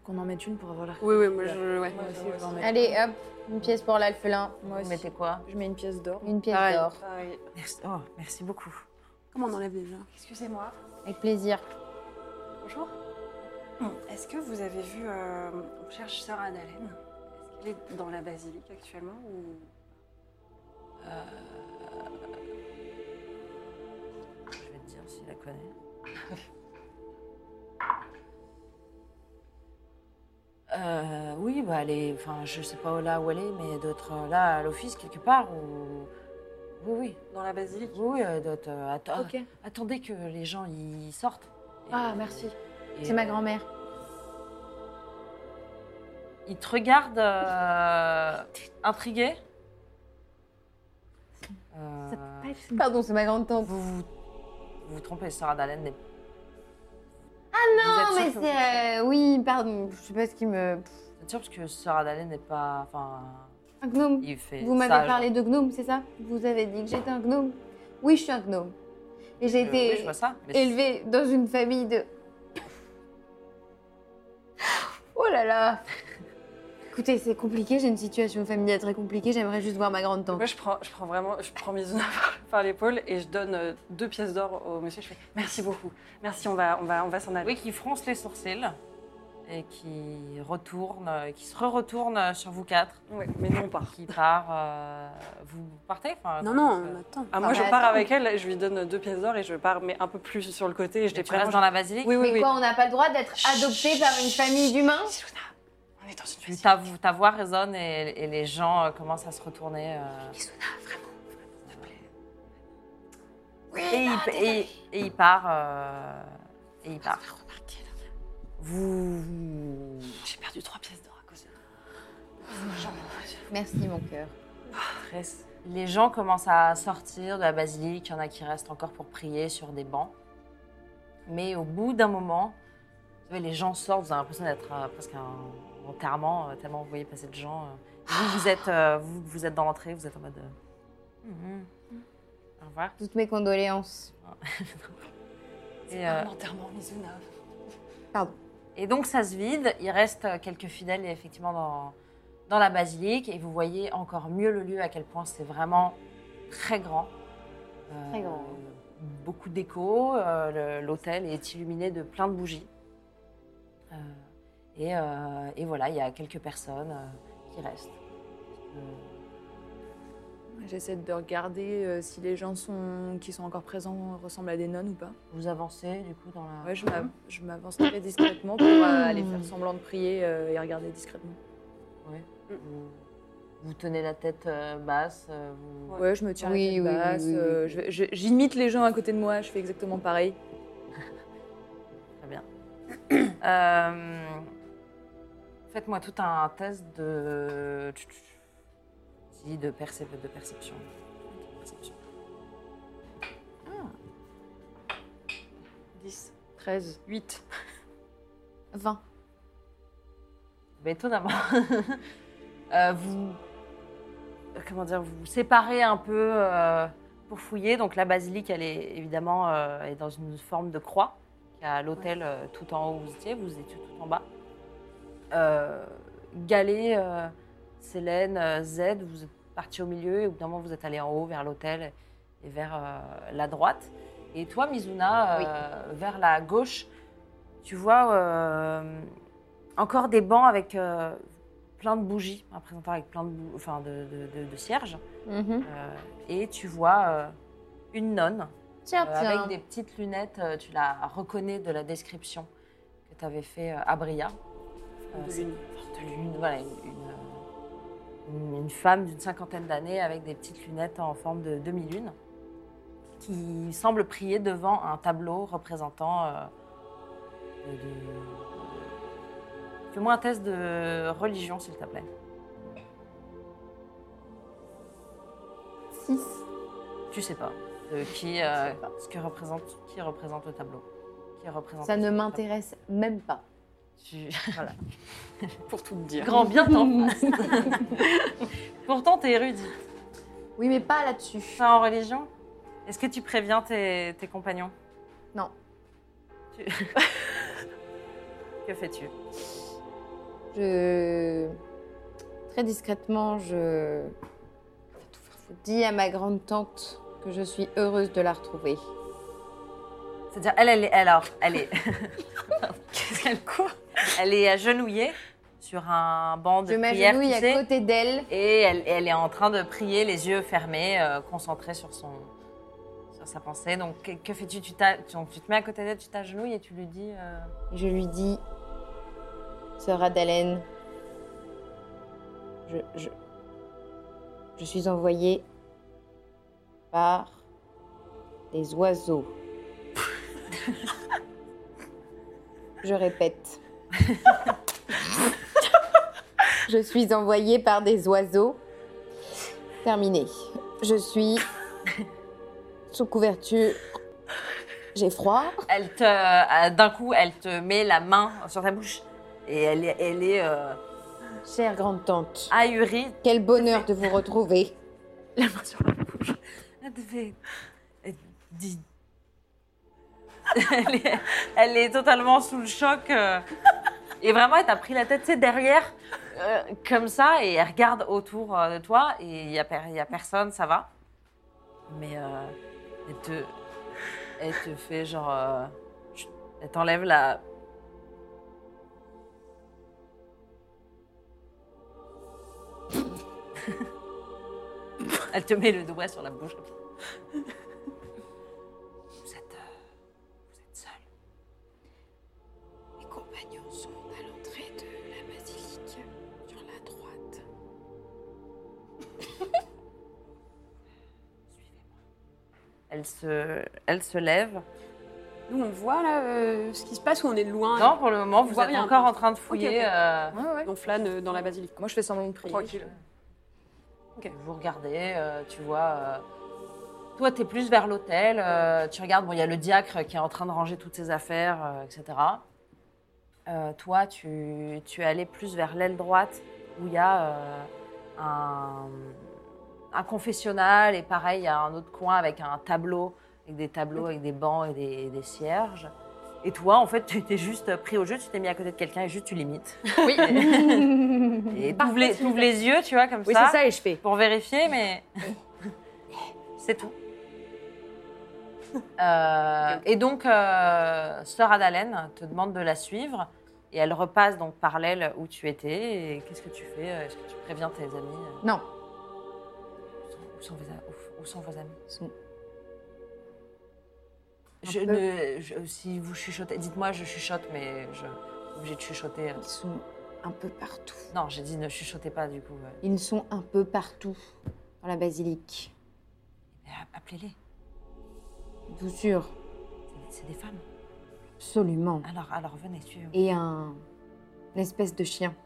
qu'on en mette une pour avoir l'air. Oui, oui, moi, je... Ouais. Moi aussi, je vais en mettre. Allez, hop, une pièce pour l'alphelin, Moi Vous aussi. mettez quoi? Je mets une pièce d'or. une pièce Pareil, d'or. pareil. Merci. Oh, merci beaucoup. Comment on enlève déjà? Excusez-moi. Avec plaisir. Bonjour. Est-ce que vous avez vu... euh, on cherche Sœur Adalène. Est-ce qu'elle est dans la basilique actuellement ou... Je vais te dire s'il la connaît. Euh, oui, bah elle est, enfin, je sais pas là où elle est, mais elle doit être euh, là à l'office quelque part ou. Oui, oui, Dans la basilique? oui, oui, elle doit être. euh, atta- Ok. Attendez que les gens y sortent. Et- Ah, merci. et, C'est ma euh, grand-mère. Il te regarde euh, intrigué. Euh, Pardon, c'est ma grande-tante. vous, vous vous vous trompez, Sarah Dallin n'est. Non, Vous êtes mais sûr que c'est... euh, oui, pardon, je sais pas ce qui me... Vous êtes sûr parce que Sarah Dallin n'est pas. Enfin, Un gnome. il fait. Vous m'avez sage. parlé de gnome, c'est ça? Vous avez dit que j'étais un gnome? Oui, je suis un gnome. Et j'ai Euh, été oui, je vois ça. mais c'est- élevée dans une famille de... Oh là là. Écoutez, c'est compliqué, j'ai une situation familiale très compliquée, j'aimerais juste voir ma grande-tante. Moi, je prends, je prends vraiment, je prends Mizuna par, par l'épaule et je donne euh, deux pièces d'or au monsieur. Je fais merci beaucoup, merci, on va, on va, on va s'en aller. Oui, qui fronce les sourcils et qui retourne, euh, qui se re-retourne sur vous quatre, Ouais, mais nous on part. qui part. euh, vous partez enfin, Non, comment non, ça- on attend. Ah, moi, Ah, je bah, pars attends. avec elle, je lui donne deux pièces d'or et je pars, mais un peu plus sur le côté. Et je Et les tu restes dans la basilique. Oui, oui, Mais oui. quoi, on n'a pas le droit d'être adopté par une famille d'humains? Mizuna, on est dans une Tu- basilique. Ta, ta voix résonne et, et les gens euh, commencent à se retourner. euh, Mizuna, vraiment, s'il te plaît. et, il, et- et il part. euh, et il part. Remarquez, là. Vous. vous- J'ai perdu trois pièces d'or à cause de Merci, mon cœur. Stress. Les gens commencent à sortir de la basilique. Il y en a qui restent encore pour prier sur des bancs. Mais au bout d'un moment, vous savez, les gens sortent. Vous avez l'impression d'être euh, presque un enterrement, euh, tellement vous voyez passer de gens. euh. Vous, vous êtes, euh, vous, vous êtes dans l'entrée. Vous êtes en mode. euh, Mhm. Au revoir. Toutes mes condoléances. C'est Et, pas euh, un enterrement, Mizuna. Pardon. Et donc ça se vide, il reste quelques fidèles effectivement dans, dans la basilique et vous voyez encore mieux le lieu à quel point c'est vraiment très grand. Euh, Très grand. Beaucoup d'écho, euh, le- l'hôtel est illuminé de plein de bougies. Euh, et, euh, et voilà, il y a quelques personnes euh, qui restent. Euh, J'essaie de regarder euh, si les gens sont, qui sont encore présents ressemblent à des nonnes ou pas. vous avancez du coup dans la... Ouais, je m'a- je m'avance très discrètement pour euh, aller faire semblant de prier euh, et regarder discrètement. Ouais. Vous, vous tenez la tête euh, basse, euh, vous... Ouais, je me tiens Oui, la tête oui, basse. oui, oui, euh, oui. je vais- je- J'imite les gens à côté de moi, je fais exactement pareil. Très bien. Euh, Faites-moi tout un test de... Si, de, percep- de perception. Perception. dix. treize. huit. vingt. Mais étonnamment, euh, vous... Comment dire, vous vous séparez un peu euh, pour fouiller. Donc la basilique, elle est évidemment euh, est dans une forme de croix. Il y a l'hôtel euh, tout en haut où vous étiez, vous étiez tout en bas. Euh, Galet, euh, Célène, euh, Z, vous êtes partis au milieu et au bout d'un moment vous êtes allés en haut vers l'hôtel et vers euh, la droite. Et toi, Mizuna, euh, vers la gauche, tu vois euh, encore des bancs avec euh, plein de bougies, un présentoir avec plein de, bou- enfin, de, de- de- de cierges. Mhm. Euh, et tu vois euh, une nonne Tiens, euh, tiens. avec des petites lunettes. euh, tu la reconnais de la description que tu avais fait euh, à Bria. Euh, De c'est- lune. de lune, voilà, une, une- une femme d'une cinquantaine d'années avec des petites lunettes en forme de demi-lune qui semble prier devant un tableau représentant. euh, de- de- Fais-moi un test de religion, s'il te plaît. six. Tu sais pas de qui, euh, ce que représente, qui représente le tableau. Qui représente Ça ne le tableau. m'intéresse même pas. Tu- Voilà. Pour tout te dire. Grand bien t'en fasse. Pourtant, t'es érudit. Oui, mais pas là-dessus. Ça en religion. Est-ce que tu préviens tes, tes compagnons? Non. Tu- Que fais-tu? Je... Très discrètement, je... dis à ma grande tante que je suis heureuse de la retrouver. C'est-à-dire, elle, elle est. Alors, elle est. Qu'est-ce qu'elle court? Elle est agenouillée sur un banc de Je prière, tu m'agenouille sais, à côté d'elle. et elle, elle est en train de prier, les yeux fermés, euh, concentrée sur son, sur sa pensée. Donc, que, que fais-tu? Tu, t'a- donc, tu te mets à côté d'elle, tu t'agenouilles et tu lui dis. euh, Et je lui dis, Sœur Adalène, je, je, je suis envoyée par des oiseaux. Je répète. Je suis envoyée par des oiseaux. Terminé. Je suis sous couverture. J'ai froid. Elle te, euh, d'un coup, elle te met la main sur ta bouche et elle est, elle est euh, Chère grande tante, ahurie. quel bonheur de vous retrouver. La main sur la bouche. Elle te fait. Elle dit. elle, est, elle est totalement sous le choc. euh, et vraiment, elle t'a pris la tête, tu sais, derrière, euh, comme ça, et elle regarde autour euh, de toi, et il n'y a, per- y a personne, ça va. Mais euh, elle, te, elle te fait genre. euh, chut, elle t'enlève la. Elle te met le doigt sur la bouche. Vous êtes, euh, vous êtes seul. Mes compagnons sont à l'entrée de la basilique, sur la droite. Elle se, elle se lève. Nous, on voit là euh, ce qui se passe ou on est de loin? Non, pour le moment, On vous voit êtes rien. encore en train de fouiller. Ok, ok. euh, Ouais, ouais. On flâne euh, dans la basilique. Moi, je fais semblant de prier. Tranquille. Vous regardez, euh, tu vois. euh, toi, tu es plus vers l'hôtel. euh, tu regardes, bon, il y a le diacre qui est en train de ranger toutes ses affaires, euh, et cetera. Euh, toi, tu, tu es allé plus vers l'aile droite où il y a euh, un, un confessionnal et pareil, il y a un autre coin avec un tableau, avec des tableaux, avec des bancs et des, et des cierges. Et toi, en fait, tu t'es juste pris au jeu, tu t'es mis à côté de quelqu'un et juste tu l'imites. Oui. Et t'ouvres les, t'ouvres les yeux, tu vois, comme Oui, ça. c'est ça, et je fais. Pour vérifier, mais c'est tout. Euh, et donc, euh, Sœur Adalène te demande de la suivre et elle repasse donc par l'aile où tu étais. Et qu'est-ce que tu fais? Est-ce que tu préviens tes amis? Non. Où sont, vos, où- où sont vos amis? Sont- je peu. ne, je- Si vous chuchotez, dites-moi, je chuchote, mais je suis obligée de chuchoter. Ils sont un peu partout. Non, j'ai dit ne chuchotez pas du coup. ouais. Ils sont un peu partout dans la basilique. Mais appelez-les, Tout sûr, c'est- c'est des femmes. absolument. Alors, alors venez, suivez-moi. Et un... une espèce de chien.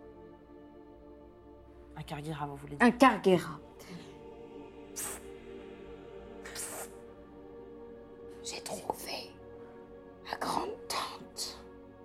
Un carguera, vous voulez dire? Un carguera. J'ai trouvé ma grande tante.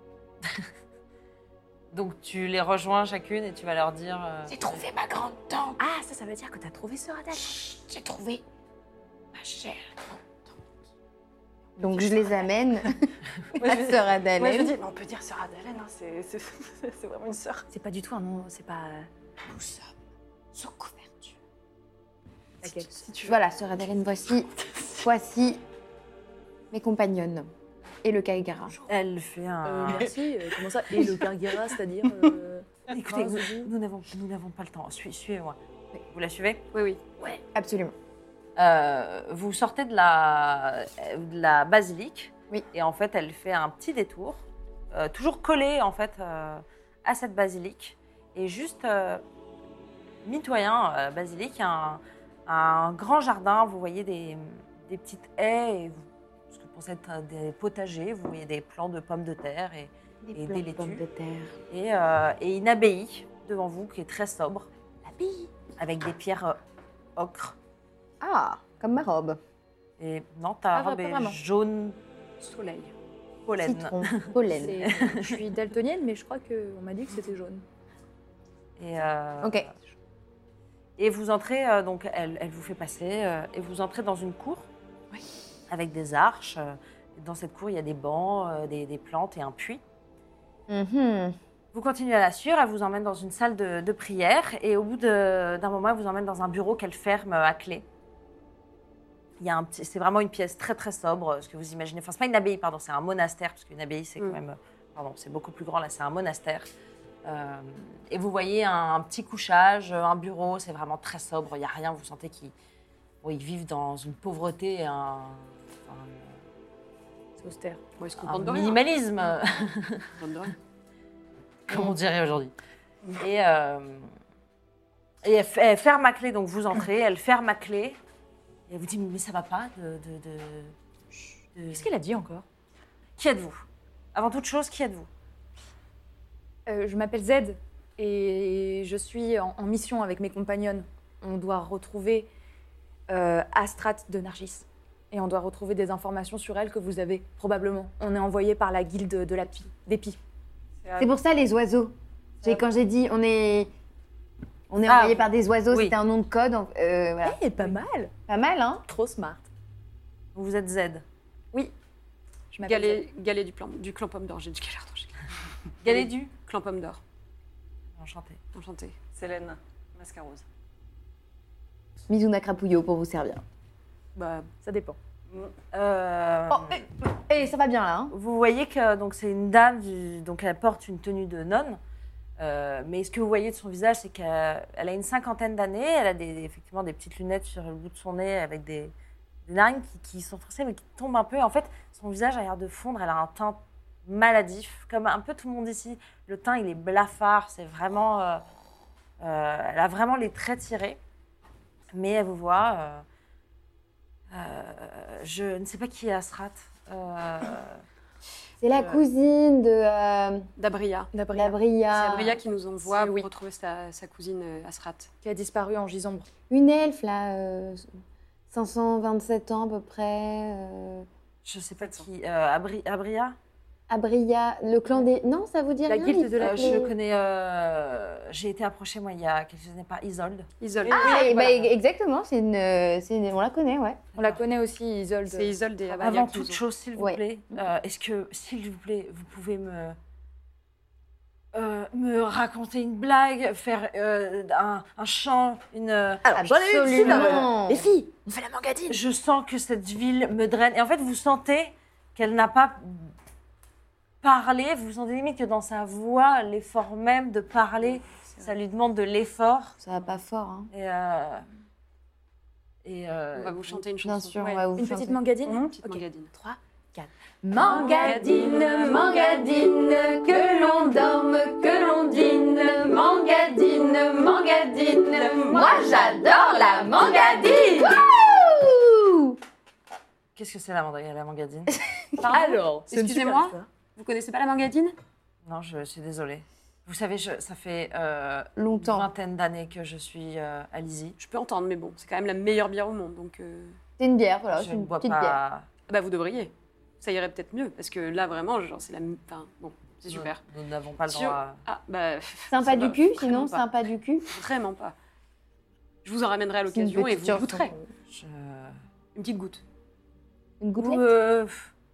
Donc tu les rejoins chacune et tu vas leur dire. euh, J'ai trouvé ma grande tante. Ah, ça, ça veut dire que t'as trouvé Sœur Adèle. Chut, j'ai trouvé ma chère grande tante. Donc je les amène Moi, à je- Sœur Moi, je Adalène. dis, mais on peut dire sœur Adalène, hein, c'est c'est- c'est vraiment une sœur. C'est pas du tout un nom, c'est pas. Nous sommes sous couverture. Laquelle Si tu veux. Voilà, Sœur Adalène, voici, voici mes compagnonnes et le carguera. Elle fait un. Euh, merci. euh, comment ça? Et le carguera, c'est-à-dire. euh, Écoutez, phrase nous de- nous n'avons nous n'avons pas le temps. Suis- Suivez-moi. Vous la suivez? Oui, oui. Absolument. Euh, vous sortez de la, de la basilique. Oui. Et en fait, elle fait un petit détour, euh, toujours collée en fait euh, à cette basilique. Et juste euh, mitoyen euh, basilique, il y a un, un grand jardin. Vous voyez des, des petites haies, et vous, ce que pensez être des potagers. Vous voyez des plants de pommes de terre et, et des plants de pommes laitues. de terre. Et, euh, et une abbaye devant vous qui est très sobre, L'abbaye. avec des pierres euh, ocre. Ah, comme ma robe. Et non, ta Pas vrai- robe pas est vraiment. jaune Soleil. pollen. Citron, pollen. c'est- Je suis daltonienne, mais je crois qu'on m'a dit que c'était jaune. Et, euh, Ok. et vous entrez, euh, donc elle, elle vous fait passer, euh, et vous entrez dans une cour avec des arches. euh, Dans cette cour, il y a des bancs, euh, des, des plantes et un puits. Mhm. Vous continuez à la suivre, elle vous emmène dans une salle de, de prière et au bout de- d'un moment, elle vous emmène dans un bureau qu'elle ferme à clé. Il y a un petit, c'est vraiment une pièce très très sobre, ce que vous imaginez. Enfin, c'est pas une abbaye, pardon, c'est un monastère, parce qu'une abbaye, c'est quand Mm. même, pardon, c'est beaucoup plus grand. Là, c'est un monastère. Euh, et vous voyez un, un petit couchage, un bureau, c'est vraiment très sobre. Il y a rien. Vous sentez qu'ils, bon, ils vivent dans une pauvreté, un, un, C'est austère. Bon, ils se un contentent de rien. minimalisme, Ils se contentent de rien. comme on dirait aujourd'hui. Et, euh, et elle, f- elle ferme à clé, donc vous entrez. Elle ferme à clé. Et elle vous dit mais ça va pas de. de, de- de- Qu'est-ce qu'elle a dit encore? Qui êtes-vous? Avant toute chose, qui êtes-vous? Euh, je m'appelle Z et je suis en, en mission avec mes compagnonnes. On doit retrouver euh, Astrat de Nargis. Et on doit retrouver des informations sur elle que vous avez probablement. On est envoyé par la guilde de la pie, des pies. C'est pour ça les oiseaux. J'ai- Quand j'ai dit on est, on est Ah, envoyé par des oiseaux, oui. c'était un nom de code. en- euh, voilà. Eh, pas mal. Pas mal, hein? Trop smart. Vous êtes Z. Oui. Je m'appelle Z. Galet, galet du, plan, du clan pomme d'or. J'ai du galère. j'ai- Galédu. Clan pomme d'or. Enchanté. Enchantée. Célène Mascarose. Mizuna Crapouillot pour vous servir. Bah, Ça dépend. Euh, Oh, et, et ça va bien là, hein? Vous voyez que donc c'est une dame, du- donc elle porte une tenue de nonne. Euh, mais ce que vous voyez de son visage, c'est qu'elle elle a une cinquantaine d'années. Elle a des, effectivement des petites lunettes sur le bout de son nez avec des, des narines qui, qui sont foncées mais qui tombent un peu. En fait, son visage a l'air de fondre. Elle a un teint maladif, comme un peu tout le monde ici. Le teint, il est blafard. C'est vraiment, euh, euh, elle a vraiment les traits tirés. Mais elle vous voit. euh, euh, je ne sais pas qui est Astrat. Euh, C'est la Euh. cousine de euh, Dabria. D'Abria, Labria. C'est Abria qui nous envoie C'est- pour oui. retrouver sa, sa cousine euh, Asrat. qui a disparu en Gisombre. Une elfe là, euh, cinq cent vingt-sept ans à peu près. Euh, je ne sais pas qui. Euh, Abri- Abria. Abria, le clan des. Non, ça vous dit La rien? guilde il de la- Euh, s'appelait- je connais. euh, J'ai été approchée moi il y a quelques années par Isolde. Isolde. Ah, et bah, voilà. exactement, c'est une, c'est une- on la connaît, ouais. On la connaît aussi, Isolde. C'est Isolde et Abria Avant qui nous toute ont- chose, s'il vous Ouais. plaît, euh, est-ce que, s'il vous plaît, vous pouvez me euh, me raconter une blague, faire euh, un, un chant, une. Alors, j'en ai une ici, Absolument. là. Les filles, on fait la mangadine. Je sens que cette ville me draine. Et en fait, vous sentez qu'elle n'a pas parlé. Vous sentez limite que dans sa voix, l'effort même de parler, ça lui demande de l'effort. Ça va pas fort, hein. Et, euh, et euh, On va vous chanter une chanson. Bien sûr, Ouais. on va vous Une chanter. petite mangadine. Une petite Ok. mangadine. trois, quatre. Mangadine, mangadine, que l'on dorme, que l'on dîne. Mangadine, mangadine, moi j'adore la mangadine. Wouh! qu'est-ce que c'est la, manda- la mangadine? Alors, c'est une Excusez-moi. super histoire. Vous connaissez pas la mangadine? Non, je suis désolée. Vous savez, je- ça fait euh, Longtemps. une vingtaine d'années que je suis euh, à Lizy. Je peux entendre, mais bon, c'est quand même la meilleure bière au monde, donc euh, C'est une bière, voilà, je c'est ne une bois petite pas. bière. bah vous devriez. Ça irait peut-être mieux, parce que là vraiment, genre c'est la, enfin bon, c'est super. Nous nous n'avons pas le Si droit. à- Ah bah Sympa ça du va cul, vraiment sinon, pas. sympa du cul. Vraiment pas. Je vous en ramènerai à C'est une l'occasion et petite vous chanson. goûterez Je... une petite goutte. Une gouttelette. Euh,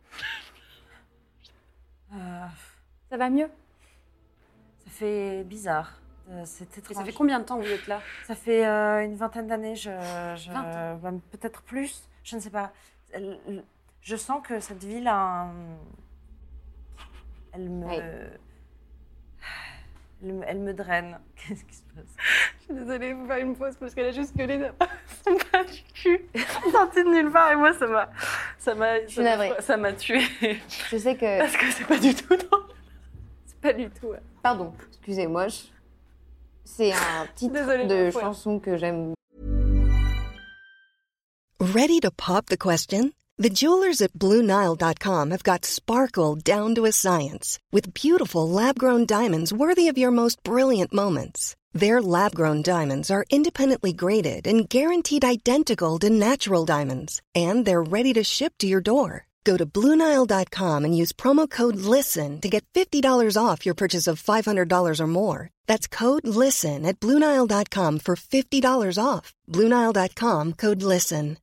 euh, Ça va mieux? ça fait bizarre. Euh, C'est Et étrange. ça fait combien de temps que vous êtes là? Ça fait euh, une vingtaine d'années, je, je vingt même peut-être plus, je ne sais pas. Elle- elle- Je sens que cette ville a un... Elle me... Ouais. Elle, me- elle me draine. Qu'est-ce qui se passe? Je suis désolée, vous faire une pause parce qu'elle a juste gueulé de son bras du cul. Sorti de nulle part et moi ça m'a ça m'a suis ça m'a- navrée. ça m'a tué Je sais que. parce que c'est pas du tout drôle. C'est pas du tout. ouais. Pardon, excusez-moi. je- C'est un titre Désolée, de voilà. chanson que j'aime. Ready to pop the question? The jewelers at Blue Nile dot com have got sparkle down to a science with beautiful lab-grown diamonds worthy of your most brilliant moments. Their lab-grown diamonds are independently graded and guaranteed identical to natural diamonds, and they're ready to ship to your door. Go to Blue Nile dot com and use promo code LISTEN to get fifty dollars off your purchase of five hundred dollars or more. That's code LISTEN at Blue Nile dot com for fifty dollars off. Blue Nile dot com, code LISTEN.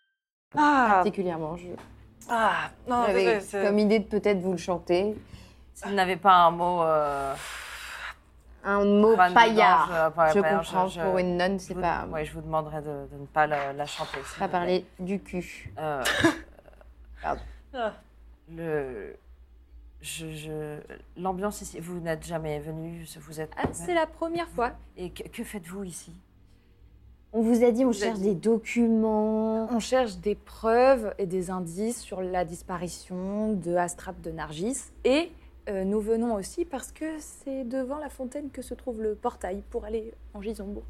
Ah, Particulièrement, je- ah non, j'avais c'est- c'est- comme idée de peut-être vous le chanter. S'il n'avait pas un mot... euh, Un mot crâne paillard. dedans, je- pas- Je paillard, comprends, je- pour une nonne, c'est je vous- pas... Ouais, je vous demanderai de, de ne pas la, la chanter. s'il Pas vous parler du cul. plaît. Euh, Pardon. Ah. le... Je, je... L'ambiance ici, vous n'êtes jamais venu, vous êtes... Ah, c'est la première fois. Et que, que faites-vous ici? On vous a dit, on vous a cherche dit. des documents. On cherche des preuves et des indices sur la disparition de Astrap de Nargis. Et euh, nous venons aussi parce que c'est devant la fontaine que se trouve le portail pour aller en Gisombourg.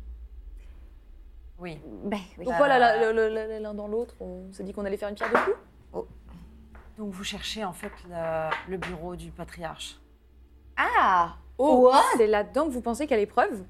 Oui. Ben, oui. Donc voilà, la- la- la- l'un dans l'autre, on s'est dit qu'on allait faire une pierre deux coups. Donc vous cherchez en fait le, le bureau du patriarche. Ah Oh, What c'est là-dedans que vous pensez qu'il y a l'épreuve?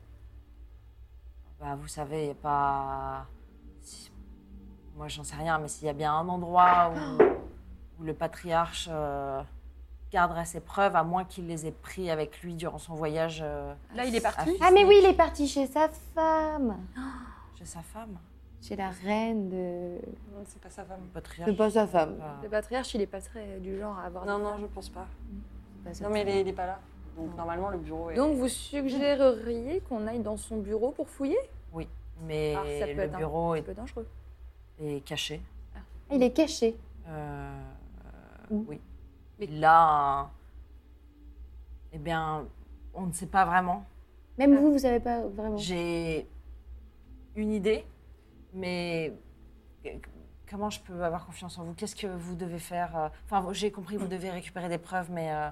Bah, vous savez, il n'y a pas... si- Moi, j'en sais rien, mais s'il y a bien un endroit où, où le patriarche euh, garderait ses preuves, à moins qu'il les ait pris avec lui durant son voyage... euh, Là, il est parti. à Ah mais Fisnik, oui, il est parti chez sa femme. Chez sa femme. Chez la reine de... Non, c'est pas sa femme. Le patriarche. C'est pas sa femme. Bah, Le patriarche, il est pas très du genre à avoir... Non, des non, femmes. je pense pas. C'est pas sa Non, mais il femme. est, il est pas là. Donc, normalement, le bureau est... Donc vous suggéreriez qu'on aille dans son bureau pour fouiller? Oui, mais Ah, ça peut le être un bureau petit est, peu dangereux. est caché. Il est caché. Euh, Où oui. Mais là, eh bien, on ne sait pas vraiment. Même vous, vous savez pas vraiment. J'ai une idée, mais comment je peux avoir confiance en vous? Qu'est-ce que vous devez faire? Enfin, j'ai compris, vous devez récupérer des preuves, mais... euh,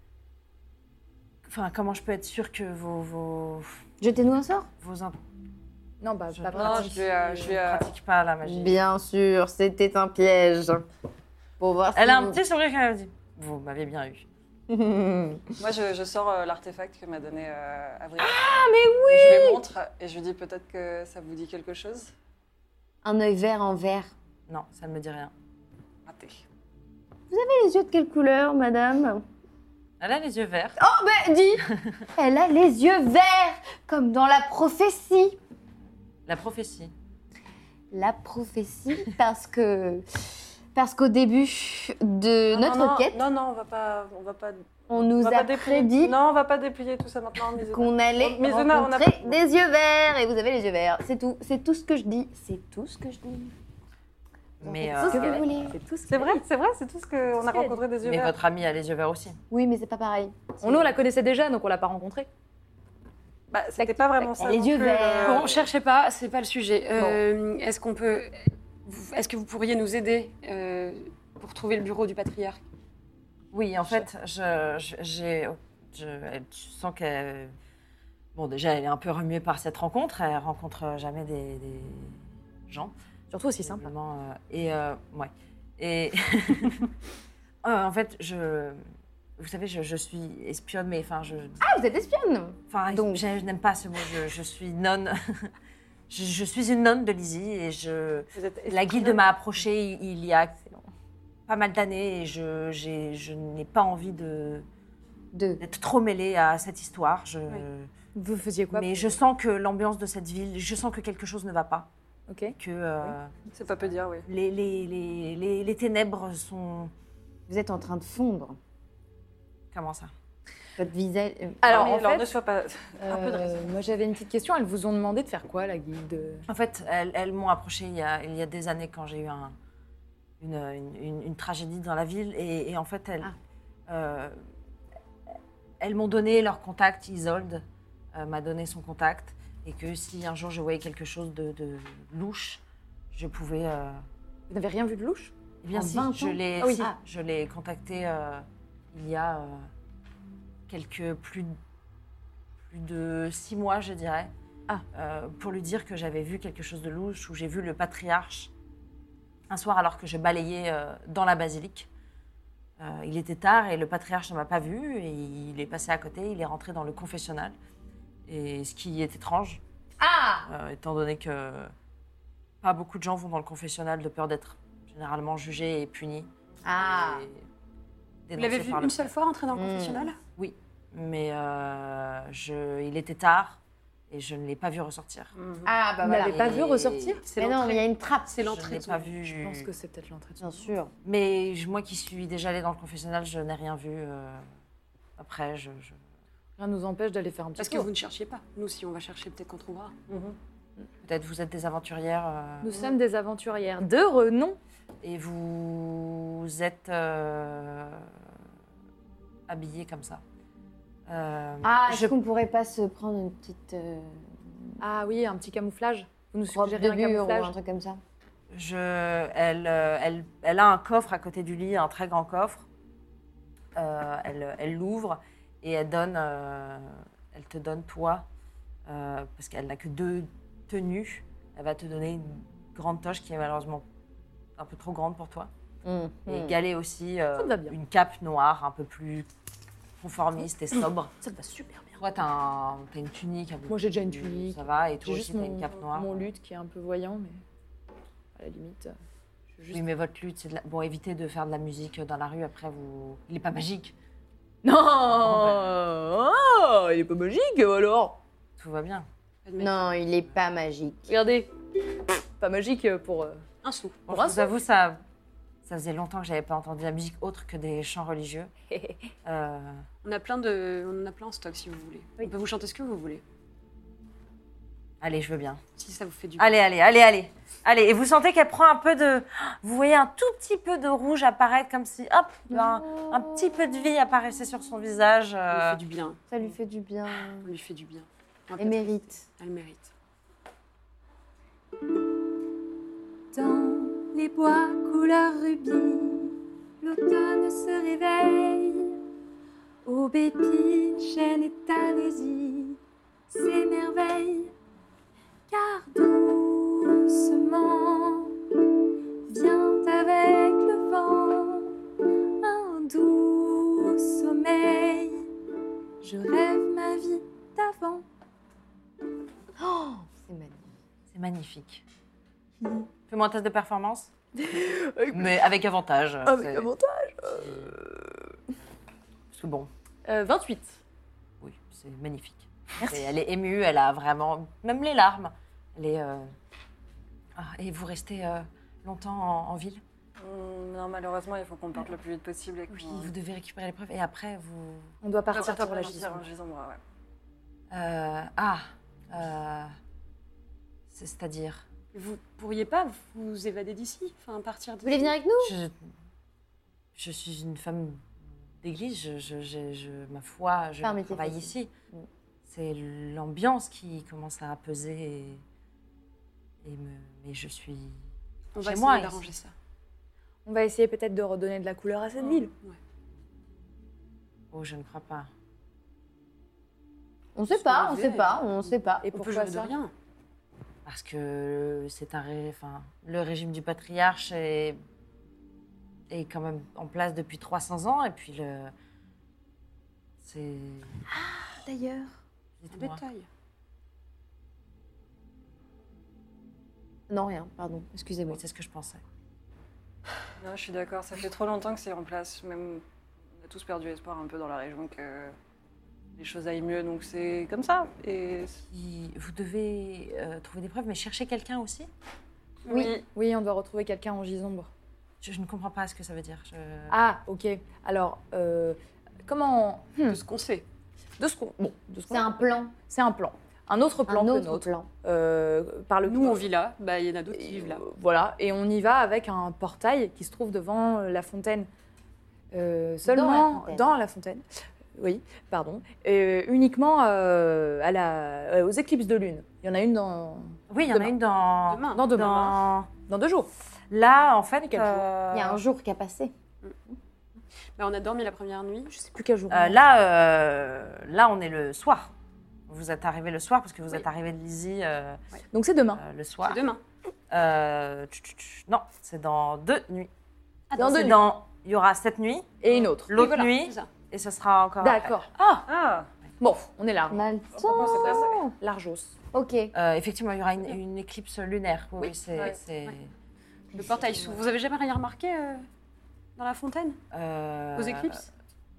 Enfin, comment je peux être sûre que vos... vos, Jetez-nous un sort. vos imp- Non, bah je pas Non, pratique. je vais, euh, je je vais, euh, pratique pas la magie. Bien sûr, c'était un piège. Pour voir Elle si a un vous- petit sourire quand elle dit « Vous m'avez bien eu Moi, je, je sors euh, l'artefact que m'a donné euh, Avril. Ah mais oui. Je lui montre et je lui dis peut-être que ça vous dit quelque chose. Un œil vert en vert. » Non, ça ne me dit rien. Raté. Vous avez les yeux de quelle couleur, madame? Elle a les yeux verts. Oh, ben dis. Elle a les yeux verts, comme dans la prophétie. La prophétie. La prophétie, parce que... Parce qu'au début de Non, notre non, quête, Non, non, on va pas, on va pas. on on nous va a pas déplier- prédit Non, on va pas déplier tout ça maintenant. Mizuna. qu'on allait Oh, Mizuna, on a rencontrer pas- des yeux verts. Et vous avez les yeux verts. C'est tout. C'est tout ce que je dis. C'est tout ce que je dis. Vous Mais, faites tout ce euh, que vous voulez. C'est tout ce C'est vrai, c'est vrai, c'est tout ce qu'on a qu'elle a rencontré des yeux Mais verts. votre amie a les yeux verts aussi. Oui, mais c'est pas pareil. On, nous, on la connaissait déjà, donc on l'a pas rencontrée. Bah, c'était pas vraiment ça. Les non yeux plus, verts. euh, Bon, cherchez pas, c'est pas le sujet. Euh, Est-ce qu'on peut, vous- est-ce que vous pourriez nous aider euh, pour trouver le bureau du patriarche? Oui, en fait, je, je- j'ai, je, elle- je sens qu'elle... Bon, déjà, elle est un peu remuée par cette rencontre. Elle rencontre jamais des, des gens. Surtout aussi simple. Vraiment, euh, et, euh, ouais. Et... Euh, en fait, je... Vous savez, je, je suis espionne, mais enfin, je... Ah, vous êtes espionne. Enfin, Donc- je, je n'aime pas ce mot. Je, je suis nonne. je, je suis une nonne de Lizzie et je... vous êtes La guilde m'a approchée il il y a pas mal d'années et je, j'ai- je n'ai pas envie de, Deux. d'être trop mêlée à cette histoire. Je, Vous faisiez quoi? mais je sens que l'ambiance de cette ville, je sens que quelque chose ne va pas. Ok. Que euh, C'est pas peu dire, oui. les, les, les, les, les ténèbres sont... Vous êtes en train de fondre. Comment ça? Votre visage. euh, Alors, Mais en alors, fait, ne sois pas. Un peu de euh, respect. moi j'avais une petite question. Elles vous ont demandé de faire quoi, la guilde? En fait, elles, elles m'ont approchée il y, a, il y a des années quand j'ai eu un, une, une, une- une tragédie dans la ville. Et, et en fait, elles, euh, elles m'ont donné leur contact. Isolde euh, m'a donné son contact. Et que si un jour je voyais quelque chose de, de louche, je pouvais... euh, Vous n'avez rien vu de louche? Eh bien, En si, vingt je ans l'ai Ah oui. si, je l'ai contacté euh, il y a euh, quelques... Plus, plus de six mois, je dirais. Ah. Euh, pour lui dire que j'avais vu quelque chose de louche, où j'ai vu le patriarche un soir alors que je balayais euh, dans la basilique. Euh, il était tard et le patriarche ne m'a pas vu et il est passé à côté, il est rentré dans le confessionnal. Et ce qui est étrange, Ah. euh, étant donné que pas beaucoup de gens vont dans le confessionnal de peur d'être généralement jugés et punis. Ah. et Vous l'avez dénoncés vu par une le seule prêtre. fois entrer dans le Hmm. confessionnal? Oui, mais euh, je, il était tard et je ne l'ai pas vu ressortir. Ah, bah Vous voilà. n'avez pas vu Et- ressortir? C'est Mais non, l'entrée. mais il y a une trappe. C'est Je l'entrée. n'ai de pas son- vu. Je pense que c'est peut-être l'entrée de Bien sûr. Mais je- moi qui suis déjà allée dans le confessionnal, je n'ai rien vu. euh, Après, je... je... Rien ne nous empêche d'aller faire un petit Parce que tour. vous ne cherchiez pas. Nous, si on va chercher, peut-être qu'on trouvera. Peut-être vous êtes des aventurières. euh, Nous sommes des aventurières de renom. Et vous êtes euh, habillées comme ça. Euh, Ah, est-ce je- qu'on pourrait pas se prendre une petite euh, Ah oui, un petit camouflage. Vous nous robe suggérez de un bure ou camouflage un truc comme ça? Je, elle, euh, elle, elle a un coffre à côté du lit, un très grand coffre. Euh, elle elle l'ouvre et elle donne, euh, elle te donne toi, euh, parce qu'elle n'a que deux tenues. Elle va te donner une grande toche qui est malheureusement un peu trop grande pour toi. Mmh, Et mmh. Galet aussi, euh, Ça te va bien. une cape noire un peu plus conformiste et sobre. Ça te va super bien. Toi, t'as un, t'as une tunique. un peu Moi, j'ai déjà une plus- tunique. Ça va, et toi J'ai aussi, juste t'as mon, une cape noire. mon luth qui est un peu voyant, mais à la limite, euh, je suis juste... Oui, mais votre lutte, c'est de la... Bon, évitez de faire de la musique dans la rue, après, vous... Il est pas magique. Non oh, il est pas magique, alors. Tout va bien. Non, il est pas magique. Regardez, pas magique pour... euh, Un sou. Bon, Pour un je vous avoue, ça, ça faisait longtemps que j'avais pas entendu la musique autre que des chants religieux. Euh, On a plein de, on en a plein en stock si vous voulez. On peut vous chanter ce que vous voulez. Allez, je veux bien. Si ça vous fait du. Allez, allez, allez, allez. Allez, et vous sentez qu'elle prend un peu de... Vous voyez un tout petit peu de rouge apparaître, comme si, hop, un, un petit peu de vie apparaissait sur son visage. Ça lui euh, fait du bien. Ça lui fait du bien. Ça lui fait du bien. On va Elle peut-être mérite. rester. Elle mérite. Dans les bois couleur rubis, l'automne se réveille. Aubépine, chêne et tanaisie s'émerveillent. Car doucement vient avec le vent un doux sommeil. Je rêve ma vie d'avant. Oh, c'est magnifique. C'est magnifique. Fais-moi un test de performance. Mais avec avantage. Avec c'est- avantage. Parce que bon, Euh, vingt-huit. oui, c'est magnifique. Et elle est émue, elle a vraiment... Même les larmes. Elle est... euh, ah, et vous restez euh, longtemps en, en ville? Hum, non, malheureusement, il faut qu'on parte le plus vite possible. Et qu'on... Oui, vous devez récupérer l'épreuve et après vous... On doit On va partir partir pour la partir giselle. en Gisombre, ouais. Euh, ah, euh, c'est- c'est-à-dire... Vous pourriez pas vous évader d'ici, enfin partir Vous d'ici. voulez venir avec nous? Je, je suis une femme d'église, je, je, je, je- ma foi, je Ferme tes travaille facile. ici. Mm. C'est l'ambiance qui commence à peser et, et me, mais je suis On va chez essayer moi. d'arranger ici. ça. On va essayer peut-être de redonner de la couleur à cette ville. Ouais. Oh, je ne crois pas. On sait pas, on sait pas, on sait pas. Et On peut pourquoi jouer de ça? rien. Parce que c'est un, ré- enfin, le régime du patriarche est, est quand même en place depuis trois cents ans et puis le, c'est. D'ailleurs. Un Dites-moi. détail. Non, rien, pardon, excusez-moi. Oui, c'est ce que je pensais. Non, je suis d'accord, ça fait trop longtemps que c'est en place. Même, on a tous perdu espoir un peu dans la région que les choses aillent mieux, donc c'est comme ça. Et Puis, vous devez euh, trouver des preuves, mais chercher quelqu'un aussi. Oui. Oui, on doit retrouver quelqu'un en gisombre. Je, je ne comprends pas ce que ça veut dire. Je... Ah, ok. Alors, euh, comment... De ce qu'on sait. De ce qu'on... Bon, de ce qu'on... C'est un plan. C'est un plan. Un autre plan Un que le autre nôtre. plan. Euh, par le Nous, on vit là. Bah, il y en a d'autres qui Et, vivent là. euh, Voilà, et on y va avec un portail qui se trouve devant euh, la fontaine. Euh, seulement fontaine. dans la fontaine. Oui, pardon. Euh, uniquement euh, à la, euh, aux éclipses de lune. Il y en a une dans, Oui, il y en a Demain. une dans. Demain. dans demain. dans- Dans deux jours. Là, en fait, Quel jour euh, Il y a un jour qui a passé. Bah, on a dormi la première nuit. Je sais plus quel jour. euh, là, euh, là, on est le soir. Vous êtes arrivé le soir parce que vous Oui. êtes arrivé de Lizy euh, Donc c'est demain. euh, le soir. C'est demain. Euh, tch, tch, tch, non, c'est dans deux nuits. dans deux C'est nuits. dans. Il y aura cette nuit, Et une autre. l'autre Oui, voilà, nuit, c'est ça. et ce sera encore. après. D'accord. ah, Bon, on est là. On a le Comment c'est passé temps. Largos. Ok. Euh, effectivement, il y aura une, une éclipse lunaire. Oui, Oui, oui, c'est. ouais, c'est- ouais. Le portail s'ouvre. Vous avez jamais rien remarqué euh, dans la fontaine? euh, Aux éclipses?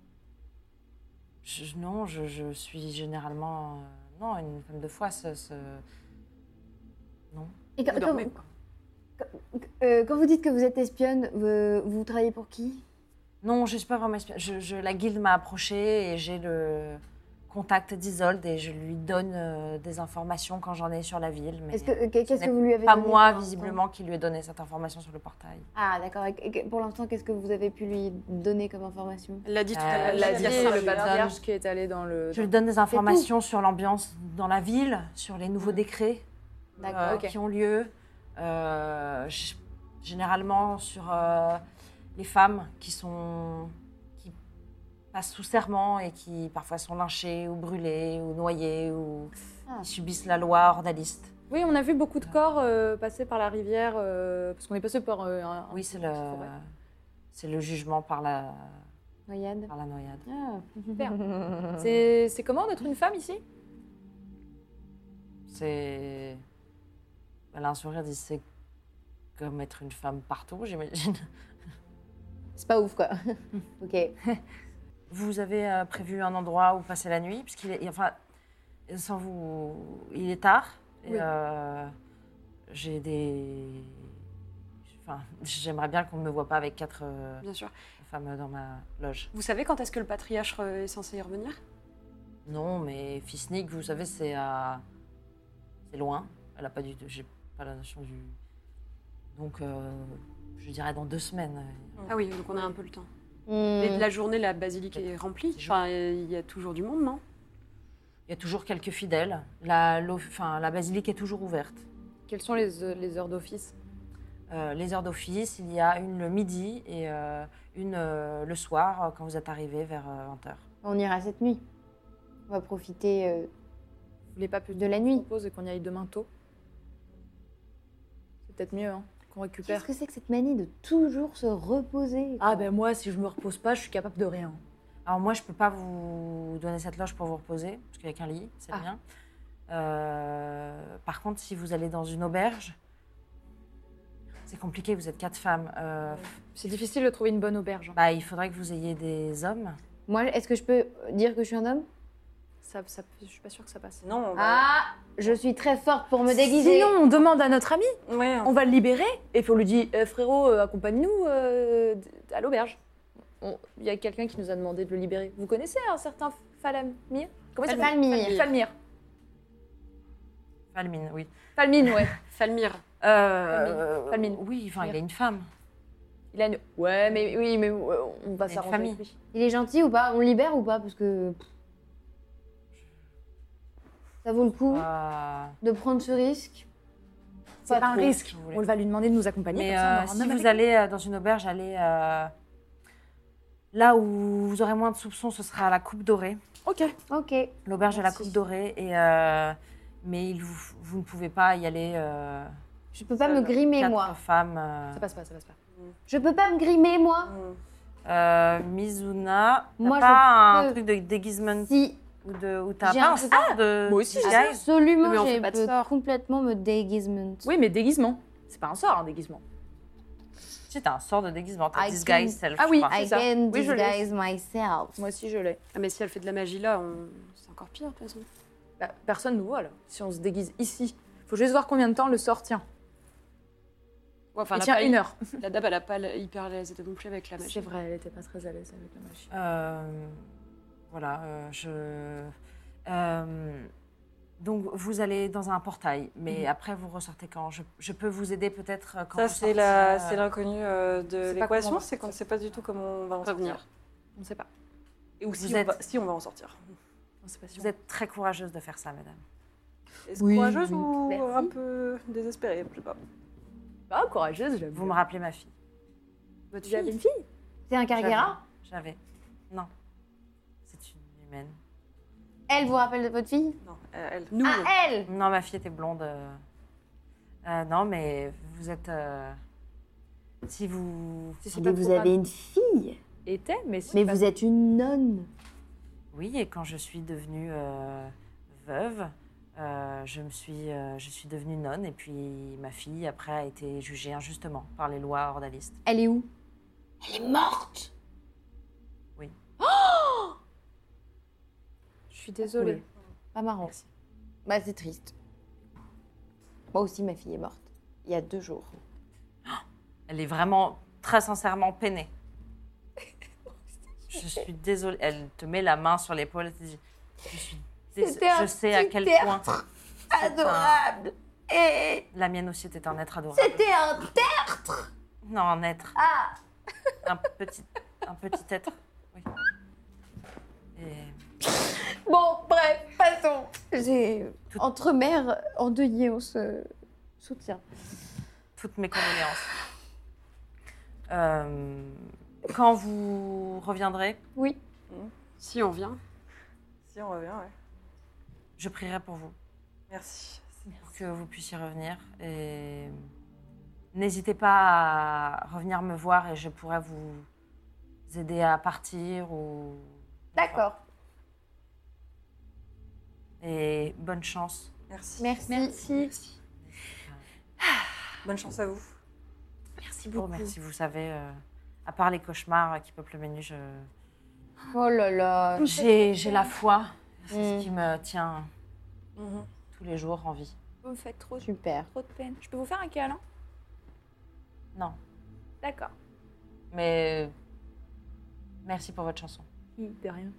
je- Non, je, je suis généralement. euh, non, une femme de foi, ce. ce- Non. Et quand, Vous quand- dormez, quoi. euh, quand vous dites que vous êtes espionne, vous, vous travaillez pour qui? Non, je suis pas vraiment espionne. Je, je- la guilde m'a approchée et j'ai le contact d'Isolde et je lui donne euh, des informations quand j'en ai sur la ville. Mais Est-ce que- qu'est-ce ce que n'est vous lui avez pas donné moi, pour l'instant visiblement, qui lui ai donné cette information sur le portail. Ah, d'accord. Et- et pour l'instant, qu'est-ce que vous avez pu lui donner comme information? Elle l'a dit tout Euh, à l'heure. Elle l'a dit, Hier, c'est ça, le je- patriarche qui est allé dans le... Je lui donne des informations sur l'ambiance dans la ville, sur les nouveaux décrets D'accord, euh, ok. qui ont lieu. Euh, g- généralement sur euh, les femmes qui sont qui passent sous serment et qui parfois sont lynchées ou brûlées ou noyées ou Ah. qui subissent la loi ordaliste. Oui, on a vu beaucoup de corps euh, passer par la rivière, euh, parce qu'on est passé par euh, un... Oui, c'est une le petite forêt. c'est le jugement par la Noyade. par la noyade. Ah, Super. C'est c'est comment d'être une femme ici? C'est Alain Sourire dit c'est comme être une femme partout, j'imagine. C'est pas ouf, quoi. Ok. Vous avez euh, prévu un endroit où passer la nuit, puisqu'il est, enfin, sans vous, il est tard. Et, Oui. euh, j'ai des, enfin, j'aimerais bien qu'on ne me voit pas avec quatre euh, Bien sûr. femmes dans ma loge. Vous savez quand est-ce que le patriarche euh, est censé y revenir? Non, mais Fisnik, vous savez, c'est à, c'est loin. Elle a pas du tout, j'ai pas la notion du. Donc, euh, je dirais dans deux semaines. Ah oui, donc on a un peu le temps. Hmm. Et de la journée, la basilique est remplie. Enfin, il y a toujours du monde, non? Il y a toujours quelques fidèles. La, l'eau- enfin, la basilique est toujours ouverte. Quelles sont les, euh, les heures d'office? Euh, les heures d'office, il y a une le midi et euh, une euh, le soir euh, quand vous êtes arrivé vers euh, vingt heures. On ira cette nuit. On va profiter euh, Vous voulez pas plus de la nuit. propose et qu'on y aille demain tôt? C'est peut-être mieux, hein, qu'on récupère. Qu'est-ce que c'est que cette manie de toujours se reposer? Ah ben moi, si je me repose pas, je suis capable de rien. Alors moi, je peux pas vous donner cette loge pour vous reposer parce qu'il n'y a qu'un lit, c'est Ah. bien. Euh, par contre, si vous allez dans une auberge, c'est compliqué, vous êtes quatre femmes. Euh, C'est difficile de trouver une bonne auberge. bah, il faudrait que vous ayez des hommes. Moi, est-ce que je peux dire que je suis un homme? Ça, ça, je suis pas sûre que ça passe. Non, on va... Ah, je suis très forte pour me déguiser. Sinon, on demande à notre ami, Ouais, on va le libérer, et puis on lui dit Eh, frérot, euh, accompagne-nous euh, d- à l'auberge. On- Il y a quelqu'un qui nous a demandé de le libérer. Vous connaissez un certain Falamir? Comment il s'appelle? Falmir. Falmir. Falmine, oui. Falmine, ouais. Falmir. Euh, Falmine. Oui, enfin, il a une femme. Il a une... Ouais, mais oui, mais euh, on va Il a une s'arranger famille. avec lui. Il est gentil ou pas? On le libère ou pas? Parce que ça vaut le coup Euh, de prendre ce risque. C'est pas un trop, risque. si vous voulez. On va lui demander de nous accompagner. Mais comme ça, on euh, aura un si homme vous avec allez euh, dans une auberge, allez euh, là où vous aurez moins de soupçons, ce sera à la Coupe Dorée. nous. Ok. Ok. L'auberge de la Merci. Coupe Dorée. Et, euh, mais il vous, vous ne pouvez pas y aller. Euh, Je peux pas Ça me va. grimer, quatre moi. femmes. euh, Ça passe pas, ça passe pas. Je peux pas me grimer, moi. euh, Mizuna, t'as Moi, je pas un peux. truc de déguisement Si, ou de ou t'as J'ai pas un un sort de moi aussi, j'ai disguise absolument, Mais on je fait pas de peux sort. complètement me déguisement. Oui, mais déguisement. C'est pas un sort, un déguisement. Si t'as un sort de déguisement, t'as I disguise can- self. Ah je oui. crois. I c'est ça. can Oui, je l'ai. disguise myself. Moi aussi, je l'ai. Ah, mais si elle fait de la magie là, on... c'est encore pire de toute façon. Bah, personne nous voit, là. Si on se déguise ici. Faut juste voir combien de temps le sort tient. Ouais, enfin, Il elle a tient pas- une heure. La dame, elle a pas l- hyper à l'aise non plus avec la magie. C'est vrai, elle était pas très à l'aise avec la magie. Euh, voilà, euh, je. euh, donc vous allez dans un portail, mais après vous ressortez quand je, je peux vous aider peut-être quand Ça, vous c'est sortez, la- euh, c'est l'inconnu euh, de C'est pas l'équation, comment- c'est qu'on ne sait pas du tout comment on va en Revenir. sortir. On sait pas. Et ou si, Vous on êtes- va, si on va en sortir. On sait pas si Vous êtes très courageuse de faire ça, madame. Est-ce Oui, courageuse oui. ou Merci. un peu désespérée? Je sais pas. Ah, courageuse, j'avoue. Vous me rappelez ma fille. Votre J'avais fille une fille. C'est un Carguera? J'avais. Non. C'est une humaine. Elle vous rappelle de votre fille? Non, euh, elle. Nous, Ah, elle! Non, ma fille était blonde. euh. Euh, non, mais vous êtes. euh, Si vous. Si c'est Mais pas vous trop avez grave. une fille. Était, mais c'est Mais pas- vous êtes une nonne. Oui, et quand je suis devenue euh, veuve, euh, je me suis, euh, je suis devenue nonne, et puis ma fille après a été jugée injustement par les lois ordalistes. Elle est où? Elle est morte. Oui. Je suis désolée. Cool. Pas marrant. Bah, c'est triste. Moi aussi, ma fille est morte. Il y a deux jours. Elle est vraiment très sincèrement peinée. Je suis désolée. Elle te met la main sur l'épaule et te dit Je suis désolée. C'était un Je sais à petit quel être point. adorable. Et La mienne aussi était un être adorable. c'était un tertre. Non, un être. Ah, Un petit, un petit être. Oui. Et bon, bref, passons. J'ai... Entre mères endeuillées, on se soutient. toutes mes condoléances. Euh, quand vous reviendrez, Oui. Si on vient. Si on revient, ouais. je prierai pour vous. Merci. Pour que vous puissiez revenir. Et n'hésitez pas à revenir me voir et je pourrai vous aider à partir ou... D'accord. Et bonne chance. Merci. Merci. Merci. Bonne chance à vous. Merci Oh, merci, vous savez, euh, à part les cauchemars qui peuplent mes nuits, je... Oh là là. j'ai, j'ai la foi. C'est Mm. ce qui me tient Mhm. tous les jours en vie. Vous me faites trop, Super. trop de peine. Je peux vous faire un câlin? Non, D'accord. mais merci pour votre chanson. De rien.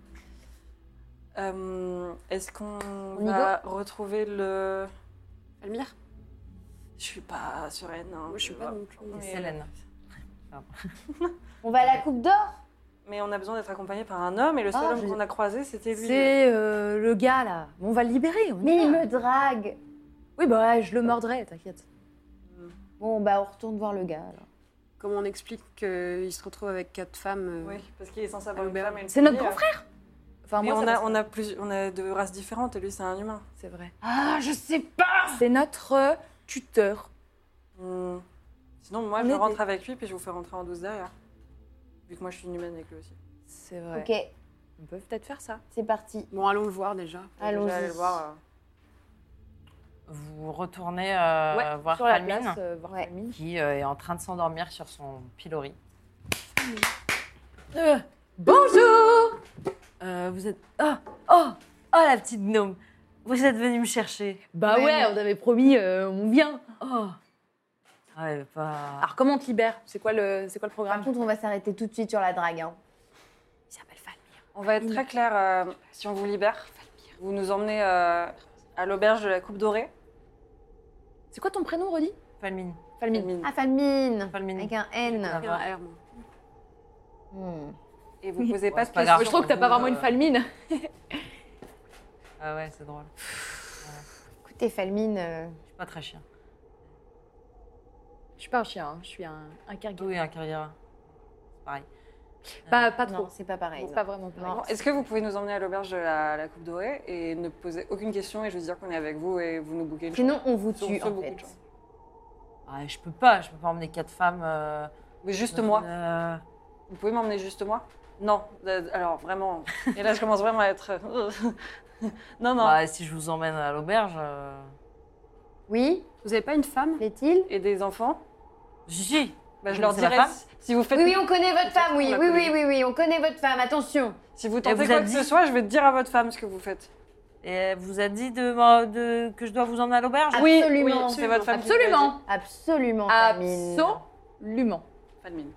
Euh, Est-ce qu'on On y va retrouver le... Almire. Je suis pas sereine. Hein, Moi, je suis pas non plus. Et Mais- Célène. On va à la coupe d'or? Mais on a besoin d'être accompagné par un homme et le seul Ah, homme je- qu'on a croisé, c'était lui. C'est euh, le gars là. Bon, on va le libérer. On y Mais il va. me drague. Oui, bah ouais, je le mordrai, t'inquiète. Bon, bah on retourne voir le gars alors. Comment on explique qu'il se retrouve avec quatre femmes euh, Oui, parce qu'il est censé avoir une Albert. femme et une C'est notre fille, grand frère. Enfin, Mais moi, on ça a, reste- on, a plus, on a deux races différentes et lui, c'est un humain. C'est vrai. Ah, je sais pas. C'est notre euh, tuteur. Hmm. Sinon, moi, On je est rentre des- avec lui puis je vous fais rentrer en douce derrière. Vu que moi, je suis une humaine avec lui aussi. C'est vrai. Ok, On peut peut-être faire ça. c'est parti. Bon, allons le voir déjà. Allons-y. Déjà, aller le voir. euh, Vous retournez euh, ouais, voir sur la Palmine, place, euh, voir Ouais. Palmine. qui euh, est en train de s'endormir sur son pilori. Euh, bonjour. Euh, vous êtes... Oh, oh, oh, la petite gnome. Vous êtes venu me chercher. Bah ouais, Ouais, on avait promis, euh, on vient. Oh. Ouais, pas... Alors comment on te libère? C'est quoi le, c'est quoi le Par programme? contre, on va s'arrêter tout de suite sur la drague. Hein. Il s'appelle Falmire. On va être très clair. euh, si on vous libère, vous nous emmenez euh, à l'auberge de la Coupe Dorée. C'est quoi ton prénom, Rodi? Palmine. Falmine. Mine. Ah, Falmine. Falmine. Avec un N. Ah, Il y a un R, moi. Hmm. Et vous posez pas Ouais, de c'est pas questions. grave. Je trouve que t'as pas vraiment une Falmine. Ah ouais, c'est drôle. Écoutez, Falmine, euh, Je suis pas très chien. Je suis pas un chien, hein, je suis un, un caregiver. Oui, un carrière. C'est pareil. Pas, pas non, trop. c'est pas pareil. C'est pas vraiment pareil. Bon, Est-ce que vous pouvez nous emmener à l'auberge de la, la Coupe Dorée et ne poser aucune question et juste dire qu'on est avec vous et vous nous bouquez une Sinon, chambre. on vous Sur- tue, sur en beaucoup fait. de gens. Ah, je peux pas, je peux pas emmener quatre femmes. euh, Mais juste dans moi. une, euh, Vous pouvez m'emmener juste moi? Non. Euh, Alors vraiment. Et là, je commence vraiment à être. non, non. bah, si je vous emmène à l'auberge. euh, Oui, Vous avez pas une femme? plaît-il? Et des enfants? Si, si. Bah, je Mais leur c'est la dirai femme si- si vous faites. Oui, oui, on connaît votre femme, oui. On la Oui, connaît. oui, oui, oui, on connaît votre femme, attention. Si vous tentez vous quoi a que dit- ce soit, je vais dire à votre femme ce que vous faites. Et elle vous a dit de, m'en- de- que je dois vous emmener à l'auberge? Oui, Absolument. oui, c'est votre femme. qui vous l'a dit. Absolument. Absolument, Falmine. Absolument. Falmine.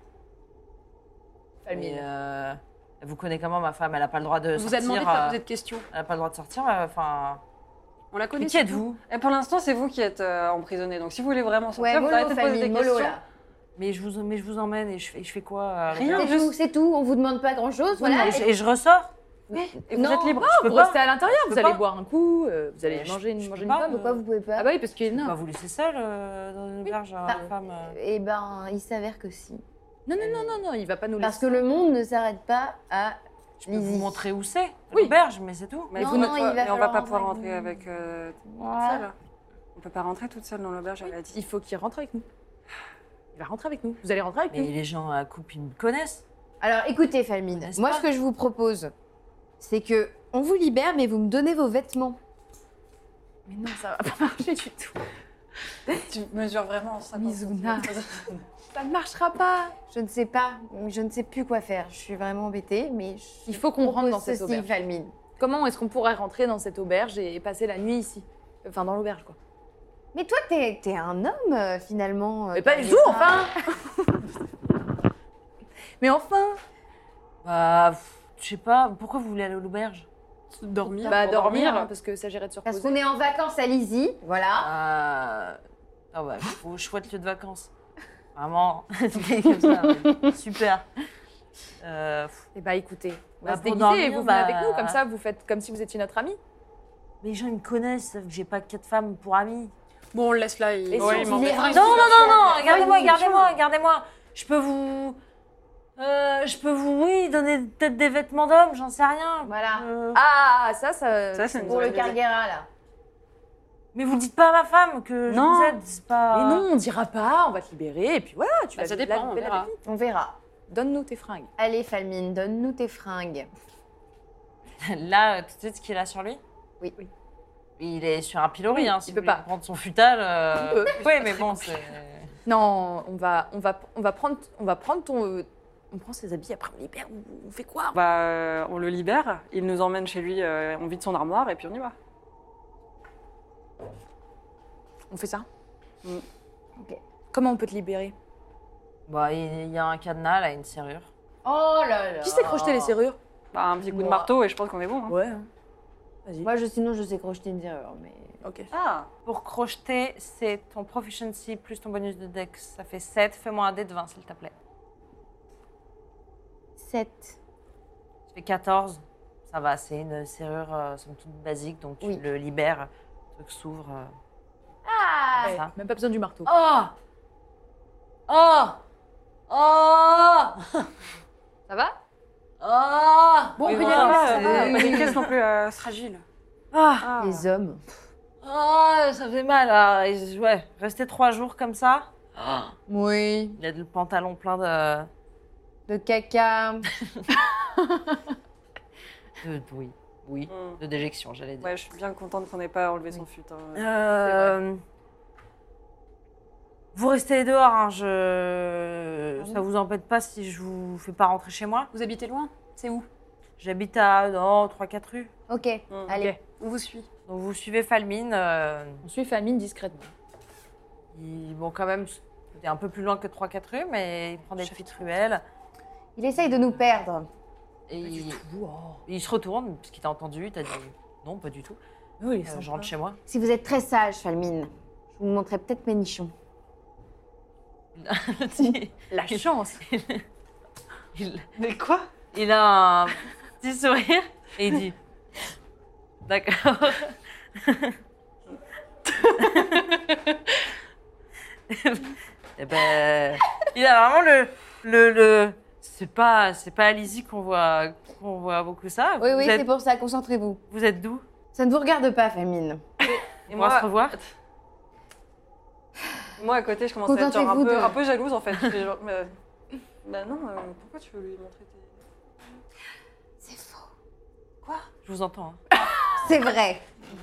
Falmine. Mais, euh, elle vous connaît comment, ma femme? Elle a pas le droit de On vous a sortir. demandé de pas euh, poser de questions. Elle a pas le droit de sortir. euh, Enfin. On la connaît. Qui êtes-vous? Et pour l'instant, c'est vous qui êtes euh, emprisonné. Donc si vous voulez vraiment sortir, Ouais, vous mollo, arrêtez de poser des Falmine, mollo, questions. là. Mais je vous, mais je vous emmène et je fais, je fais quoi à Rien, l'auberge? C'est tout, c'est tout. On vous demande pas grand-chose, voilà. Et je, et je ressors? Et vous Non. êtes libre. Je peux Vous pas. restez à l'intérieur, Je vous peux allez pas. boire un coup, euh, vous allez Mais je- manger une, je manger peux une pas, pomme. Pourquoi vous pouvez pas? Ah bah oui, parce qu'il est Je peux nain. pas vous laisser seule euh, dans une auberge, euh, Bah, une femme. euh. Eh ben, il s'avère que si. Non, non, non, non, non, il va pas nous Parce laisser. que le monde ne s'arrête pas à Je peux Lizzie. vous montrer où c'est, Oui. l'auberge, mais c'est tout. Mais, Non, vous non, ne- il va mais on va falloir pas pouvoir rentrer rentrer avec avec euh, toute Voilà. seule. On peut pas rentrer toute seule dans l'auberge, elle a dit. Il faut qu'il rentre avec nous. Il va rentrer avec nous. Vous allez rentrer avec Mais nous. les gens à la coupe, ils me connaissent. Alors écoutez, Falmine, N'est-ce moi pas ce que je vous propose, c'est que on vous libère, mais vous me donnez vos vêtements. Mais non, ça va pas marcher du tout. Tu mesures vraiment ça. Mizuna. Ça ne marchera pas. Je ne sais pas, je ne sais plus quoi faire. Je suis vraiment embêtée, mais je Il faut qu'on rentre propose dans cette ceci, auberge. Falmine. Comment est-ce qu'on pourrait rentrer dans cette auberge et passer la nuit ici? Enfin, dans l'auberge, quoi. Mais toi, t'es t'es un homme euh, finalement. euh, Mais pas du t'as tout, des- enfin. Mais enfin. Bah, pff, je sais pas, pourquoi vous voulez aller à l'auberge? Dormir. Bah, pour dormir, hein, parce que ça gérait de se Parce reposer. qu'on est en vacances à Lizy, voilà. Euh... Ah ouais, faut chouette lieu de vacances. Vraiment, comme ça, ouais. Super. Euh... pff, Eh bah, écoutez, on Bah, va se pour déguiser dormir, et vous venez bah- avec nous. Comme ça, vous faites comme si vous étiez notre ami. Mais les gens, ils me connaissent, ils savent que j'ai pas quatre femmes pour amis. Bon, on le laisse là. Il... Et si Ouais, on il se m'en dit- fait- Ah, Non, non, non, non, Ah, regardez-moi, oui, regardez-moi, regardez-moi. Je peux vous... Euh, je peux vous, oui, donner peut-être des vêtements d'homme, j'en sais rien. Voilà. Euh, Ah, ça, ça. Ça, c'est une Pour le bonne idée. Carguera, là. Mais vous dites pas à ma femme que je Non. vous aide, c'est pas... Mais non, on dira pas, on va te libérer et puis voilà, tu Bah, vas ça vivre dépend, la on belle verra. vie. On verra. Donne-nous tes fringues. Allez, Falmine, donne-nous tes fringues. Là, tout de suite, ce qu'il a sur lui? Oui. oui. Il est sur un pilori, Oui, hein, il si peut vous voulez pas. prendre son futal. Euh... Il peut. Oui, mais bon, c'est... Non, on va, on va, on va prendre, on va prendre ton, euh, on prend ses habits après on libère. On, on fait quoi? Bah, euh, on le libère, il nous emmène chez lui, euh, on vide son armoire et puis on y va. On fait ça. Mm. Ok. Comment on peut te libérer? Bah, il y a un cadenas, là, une serrure. Oh là là. Qui sait crocheter les serrures? Bah, un petit coup de Moi. marteau et je pense qu'on est bon. hein. Ouais. Vas-y. Moi, je, sinon, je sais crocheter une serrure, mais... Ok. Ah, Pour crocheter, c'est ton proficiency plus ton bonus de dex. Ça fait sept. Fais-moi un dé de vingt, s'il te plaît. sept. Ça fait quatorze. Ça va, c'est une serrure, euh, somme toute basique, donc tu Oui. le libères, le truc s'ouvre. euh, Ah Ouais, ça. même pas besoin du marteau. Oh Oh Oh Ça va? Oh Bon, on mais peut y voilà, aller. euh, ça va. pas des caisses non plus euh, fragiles. Ah Ah. Les hommes. Oh, ça fait mal. là. Et, ouais, rester trois jours comme ça. Oui. Il a le pantalon plein de... De caca. de oui, oui, Mm. de déjection, j'allais dire. Ouais, je suis bien contente qu'on n'ait pas enlevé son fut. hein. Euh, Vous restez dehors, hein, je... ça vous embête pas si je vous fais pas rentrer chez moi? Vous habitez loin? C'est où? J'habite à non, trois quatre rues. Ok, Mm. allez. On vous suit. Donc vous suivez Falmine. euh, On suit Famine discrètement. Ils vont quand même c'est un peu plus loin que trois quatre rues, mais il prend des petites ruelles. Il essaye de nous perdre. Et il... Oh. il se retourne, parce qu'il t'a entendu, il t'a dit non, pas du tout. Oui, Euh, je rentre chez moi. Si vous êtes très sage, Falmine, je vous montrerai peut-être mes nichons. La chance. il... Mais quoi? il a un petit sourire et il dit d'accord. Eh ben, il a vraiment le le, le... c'est pas c'est pas à Lizy qu'on voit qu'on voit beaucoup ça. Oui, vous oui, êtes, c'est pour ça, concentrez-vous. vous êtes d'où? Ça ne vous regarde pas, Falmine. Et Moi- on va se revoir. Moi à côté, je commence à être genre un Contentez-vous peu, de- un peu jalouse en fait. Je fais genre, mais- Bah non, euh, pourquoi tu veux lui montrer tes... C'est faux. Je vous entends. hein. C'est vrai.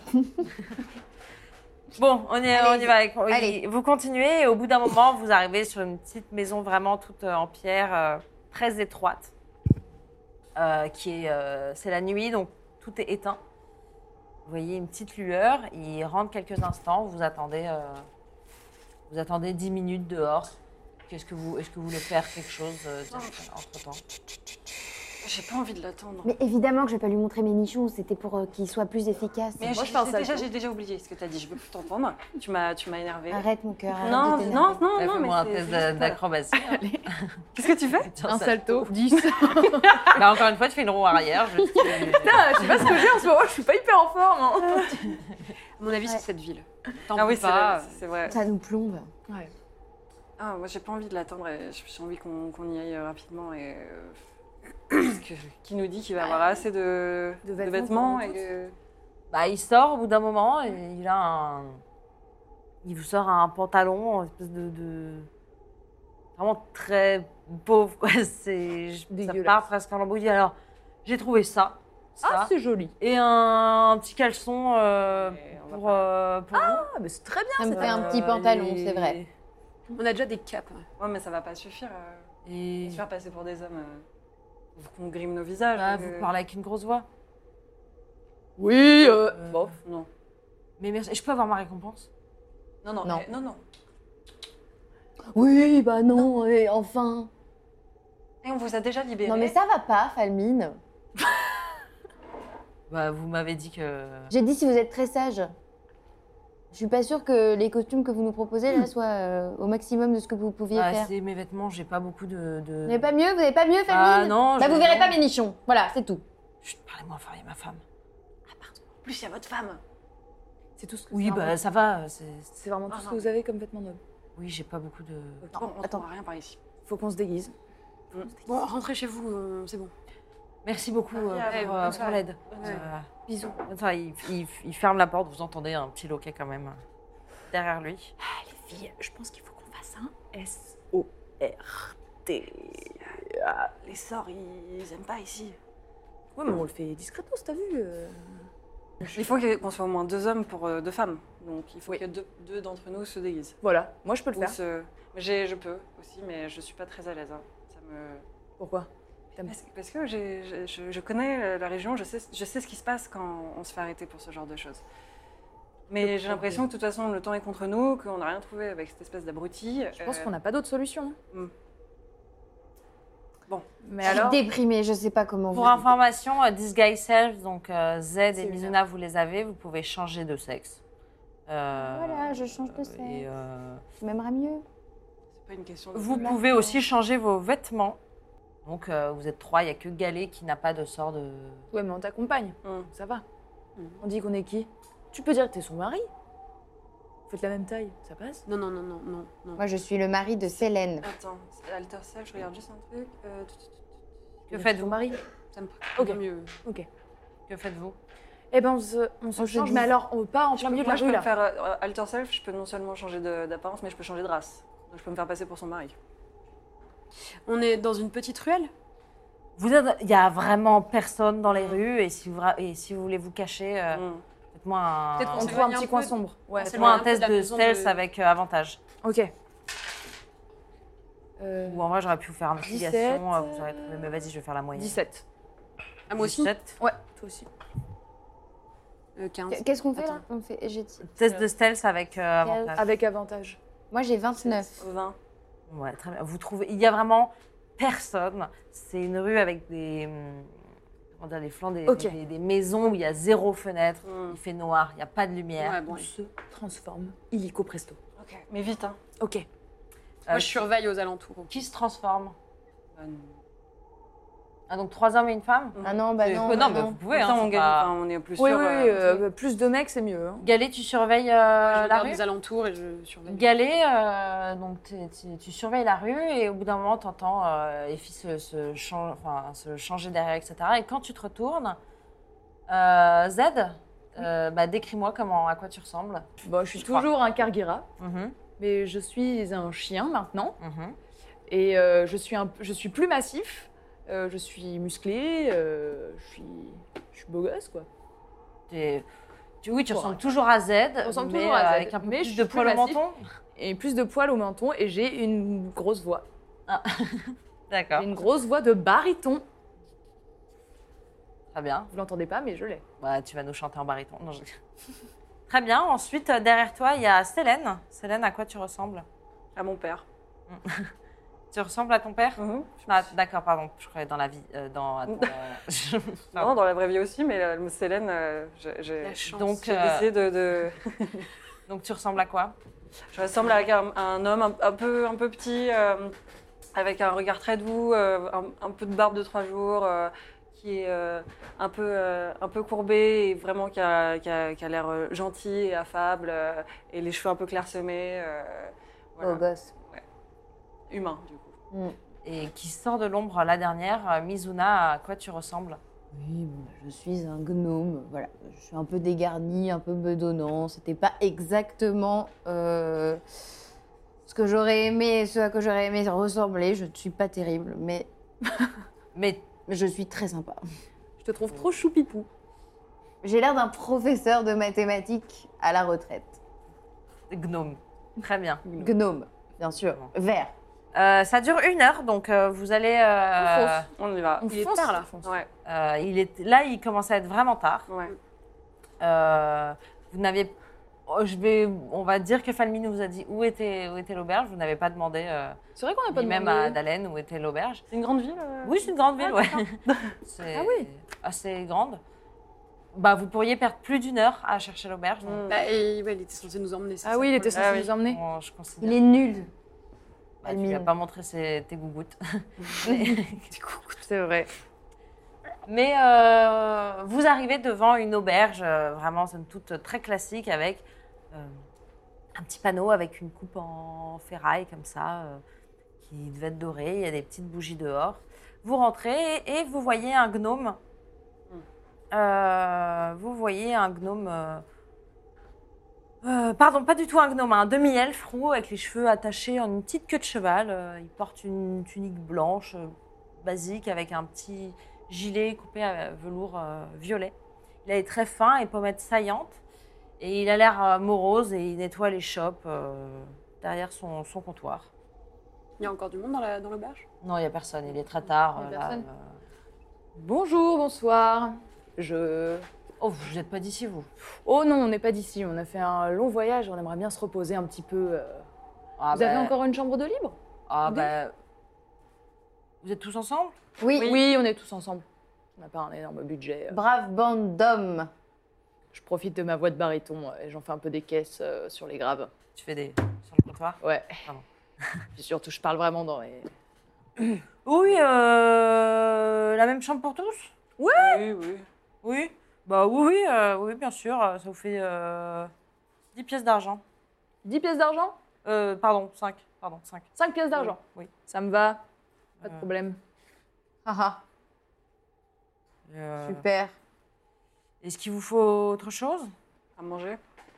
Bon, on y, on y va. avec- Allez. Vous continuez et au bout d'un moment, vous arrivez sur une petite maison vraiment toute euh, en pierre, euh, très étroite, euh, qui est, euh, c'est la nuit, donc tout est éteint. Vous voyez une petite lueur. Il rentre quelques instants. Vous attendez, euh, vous attendez dix minutes dehors. Qu'est-ce que vous, est-ce que vous voulez faire quelque chose euh, entre temps? J'ai pas envie de l'attendre. Mais évidemment que je vais pas lui montrer mes nichons, c'était pour euh, qu'il soit plus efficace. Mais Moi, j'ai- je fais un j'ai déjà, salto. j'ai déjà oublié ce que t'as dit, je veux plus t'entendre. Tu m'as, tu m'as énervée. Arrête mon cœur, arrête Non, de non, t'énerver. non, non, mais Fais-moi un c'est- test c'est d'a- juste- d'acrobatie. hein. Qu'est-ce que tu fais? Tiens, Un ça- salto, dix. Bah, encore une fois, tu fais une roue arrière. Je suis- Putain, je sais pas ce que j'ai en ce moment, je suis pas hyper en forme. hein. À mon avis, Ouais. c'est cette ville. T'en Ah oui, fais c'est pas. vrai. C'est vrai. Ça nous plombe. Ah, moi j'ai pas envie de l'attendre et j'ai envie qu'on qu'on y aille euh, rapidement et. euh, parce que- qui nous dit qu'il va avoir assez de, De de vêtements vêtements pour et nous que. Bah, il sort au bout d'un moment et il a un. Il vous sort un pantalon, une espèce de. de- Vraiment très pauvre, quoi. C'est. je- Ça Dégueulasse. part presque en lambeau. Il dit alors, j'ai trouvé ça. Ça. Ah, c'est joli. et un, petit caleçon euh, Et on va pour, pas- euh, pour vous. Ah, mais c'est très bien. Ça me c'est fait un Euh, petit pantalon, et- c'est vrai. On a déjà des capes. Ouais, mais ça va pas suffire. Euh, Et. se faire passer pour des hommes. Euh, faut qu'on grime nos visages. Bah, donc, vous euh, parlez avec une grosse voix. Oui, euh, Euh, bon. Non. Mais merci. Je peux avoir ma récompense? Non, non, Non. eh, non, non. Oui, bah non, et enfin. Et on vous a déjà libéré. Non mais ça va pas, Falmine. Bah, vous m'avez dit que... J'ai dit si vous êtes très sage. Je suis pas sûre que les costumes que vous nous proposez là soient euh, au maximum de ce que vous pouviez Bah, faire. c'est mes vêtements, j'ai pas beaucoup de... de... Vous n'avez pas mieux Vous n'avez pas mieux, Falmine? Ah non, Bah je- vous verrez non. pas mes nichons. Voilà, c'est tout. Chut, parlez-moi, parlez ma femme. En plus, il y a votre femme. C'est tout ce que Oui, c'est bah vraiment- ça va, c'est... C'est vraiment tout Ah, ce non. que vous avez comme vêtements nobles. Oui, j'ai pas beaucoup de... Bon, on attends. ne rien par ici. Faut qu'on se déguise. Bon, rentrez chez vous, euh, c'est bon. Merci beaucoup euh, Ah, pour, bonne euh, pour soirée. l'aide. Bonne soirée. Euh, Bisous. Attends, il, il- il ferme la porte, vous entendez un petit loquet quand même euh, derrière lui. Ah, les filles, je pense qu'il faut qu'on fasse un S O R T. Ah, Les sorts, ils, ils aiment pas ici. ouais, mais on le fait discretos, t'as vu euh. Il faut que- qu'on soit au moins deux hommes pour euh, deux femmes. Donc il faut que deux, deux d'entre nous se déguisent. Voilà, moi je peux le Ou faire. se- mais j'ai- je peux aussi, mais je suis pas très à l'aise. hein. Ça me... Pourquoi? T'aimes- Parce, parce que j'ai- j'ai- je, je connais euh, la région, je sais, je sais ce qui se passe quand on se fait arrêter pour ce genre de choses. Mais j'ai l'impression que de toute façon le temps est contre nous, qu'on n'a rien trouvé avec cette espèce d'abruti. Je pense Euh, qu'on n'a pas d'autre solution. hmm. Bon, Mais Je suis alors déprimée, je sais pas comment Pour vous... information, euh, Disguise Self, donc euh, Z et C'est Mizuna, vous les avez, vous pouvez changer de sexe. Euh, Voilà, je change de sexe. et, euh, Tu m'aimeras mieux. c'est pas une question de... vous pouvez aussi changer vos vêtements. Donc euh, vous êtes trois, il n'y a que Galet qui n'a pas de sort de... Ouais, mais on t'accompagne. Hmm. Ça va. Hmm. On dit qu'on est qui? Tu peux dire que t'es son mari. Vous faites la même taille, ça passe? Non, non, non, non, non, non. Moi, je suis le mari de Célène. Attends, c'est Alter Self, je regarde juste un truc. Euh, tu- tu- tu- Que Ton faites-vous mari. Ça me Ok. paraît mieux. Ok. Que faites-vous Eh ben, on se, on se On se change, dit- mais alors, on pas en Je plein peux- milieu de moi, la je rue, peux là. me faire euh, Alter Self, je peux non seulement changer de- d'apparence, mais je peux changer de race. Donc je peux me faire passer pour son mari. On est dans une petite ruelle. Vous êtes- Il n'y a vraiment personne dans les rues et si vous, ra- et si vous voulez vous cacher, euh, Hmm. faites-moi un, Peut-être On qu'on trouve s'éloigne un un petit peu coin de- sombre. Ouais, on faites-moi un s'éloigne un peu test de la de maison stealth de- avec euh, avantage. ok. Euh, Ou en vrai, j'aurais pu vous faire investigation, dix-sept, euh, vous aurez trouvé, mais vas-y, je vais faire la moyenne. dix-sept. Ah, moi aussi. dix-sept. Ouais, toi aussi. Euh, quinze. Qu'est-ce qu'on fait là? Attends. On fait... j'ai- Test de stealth avec euh, avantage. Avec avantage. Moi, j'ai vingt-neuf. vingt. Ouais, très bien. Vous trouvez, il y a vraiment personne. C'est une rue avec des, hum, comment dire, des flancs, des, Ok. des, des maisons où il y a zéro fenêtre. Hmm. Il fait noir, il n'y a pas de lumière. Ouais, bon, On se transforme. Illico presto. Ok, mais vite, hein. Ok. Euh, moi, je surveille aux alentours. Qui se transforme? Euh, Ah, donc trois hommes et une femme? Ah non, bah C'est- non. non, bah mais non. vous pouvez. comme ça, Hein, on, c'est gagne, pas- enfin, on est plus Oui, sûr. oui, euh, euh, plus de mecs, c'est mieux. hein. Galet, tu surveilles euh, je la regarde rue? les alentours et je surveille. Galet, euh, donc t'es- t'es- tu surveilles la rue et au bout d'un moment, tu entends euh, Effie se, se, chan- enfin, se changer derrière, et cetera. Et quand tu te retournes, euh, Z, euh, bah, décris-moi comment, à quoi tu ressembles. Bon, je suis Je crois. toujours un Kargira, Mhm, mais je suis un chien maintenant. mhm. Et euh, je, suis un, peu- je suis plus massif. euh, je suis musclé. euh, je, suis, je suis beau gosse, quoi. T'es- tu, oui, tu Bon, ressembles toujours à Z, je ressemble mais toujours à euh, Z, avec un peu mais je plus suis de plus poils au massif. menton. Et plus de poils au menton. Et j'ai une grosse voix. D'accord, J'ai une grosse voix de baryton. très bien. Vous l'entendez pas, mais je l'ai. Bah, tu vas nous chanter en baryton. Non, je- Très bien. Ensuite, euh, derrière toi, il y a Célène. Célène, à quoi tu ressembles? À mon père. Tu ressembles à ton père? Mhm. Ah, d'accord, pardon. Je croyais dans la vie. euh, dans, attends, euh, Non, dans la vraie vie aussi, mais euh, Célène, euh, j'ai- j'ai La chance. Donc, j'ai euh, décidé de, de- donc, tu ressembles à quoi? Je ressemble à un, à un homme un, un peu, un peu petit, euh, avec un regard très doux, euh, un, un peu de barbe de trois jours, euh, qui est euh, un, peu, euh, un peu courbé et vraiment qui a, qui a- qui a l'air euh, gentil et affable, euh, et les cheveux un peu clairsemés. euh, voilà. Beau gosse. Humain, du coup. Et qui sort de l'ombre la dernière, euh, Mizuna, à quoi tu ressembles? Oui, bah, je suis un gnome. Voilà, je suis un peu dégarni, un peu bedonnant. C'était pas exactement euh, ce que j'aurais aimé, ce à quoi j'aurais aimé ressembler. Je ne suis pas terrible, mais Mais je suis très sympa. Je te trouve trop choupipou. J'ai l'air d'un professeur de mathématiques à la retraite. gnome. Très bien. Gnome, bien sûr. Vert. Euh, ça dure une heure, donc euh, vous allez. euh, On y va. On Il est fonce, tard, là. on fonce. Ouais, euh, il est là, il commence à être vraiment tard. ouais. Euh, vous n'aviez Oh, je vais, on va dire que Falmine vous a dit où était, où était l'auberge. Vous n'avez pas demandé, euh, C'est vrai qu'on n'a pas ni demandé. même à Dalen où était l'auberge. C'est une grande ville euh Oui, c'est une grande ville, Ah, ouais. d'accord. C'est Ah oui. assez grande. Bah, vous pourriez perdre plus d'une heure à chercher l'auberge. donc, Mm. Bah, et, ouais, il était censé nous emmener. c'est Ah ça oui, il le était problème. censé Ah oui. nous emmener. bon, je considère. Il est nul. Bah, tu lui as Falmine. pas montré ses- tes gougouttes. C'est vrai. Mais euh, vous arrivez devant une auberge, euh, vraiment somme toute très classique, avec euh, un petit panneau avec une coupe en ferraille comme ça, euh, qui devait être dorée. Il y a des petites bougies dehors. Vous rentrez et, et vous voyez un gnome. Euh, vous voyez un gnome. euh, euh, pardon, pas du tout un gnome, un demi-elfe roux avec les cheveux attachés en une petite queue de cheval. Euh, il porte une tunique blanche euh, basique avec un petit gilet coupé à velours euh, violet. Il est très fin et pommettes saillantes. Et il a l'air euh, morose et il nettoie les chopes euh, derrière son, son comptoir. Il y a encore du monde dans la- dans l'auberge? Non, il n'y a personne. Il est très tard. Il y a euh, là, personne. euh. Bonjour, bonsoir. Je... Oh, vous n'êtes pas d'ici, vous? Oh non, on n'est pas d'ici. On a fait un long voyage. On aimerait bien se reposer un petit peu. euh. Ah, Vous bah, avez encore une chambre de libre? Ah, Vous bah... Vous êtes tous ensemble? Oui. Oui, on est tous ensemble. On n'a pas un énorme budget. euh. Brave bande d'hommes. Je profite de ma voix de baryton euh, et j'en fais un peu des caisses euh, sur les graves. Tu fais des... sur le comptoir? Ouais. Pardon. Puis surtout, je parle vraiment dans les... Oui, euh, la même chambre pour tous? Oui, oui. Oui. Bah oui, oui, euh, oui, bien sûr. Ça vous fait euh, dix pièces d'argent. dix pièces d'argent? Euh, pardon, cinq. Pardon, cinq. cinq pièces d'argent? Oui. Ça me va. Pas de Euh, problème. Haha, Euh, super. Est-ce qu'il vous faut autre chose? À manger.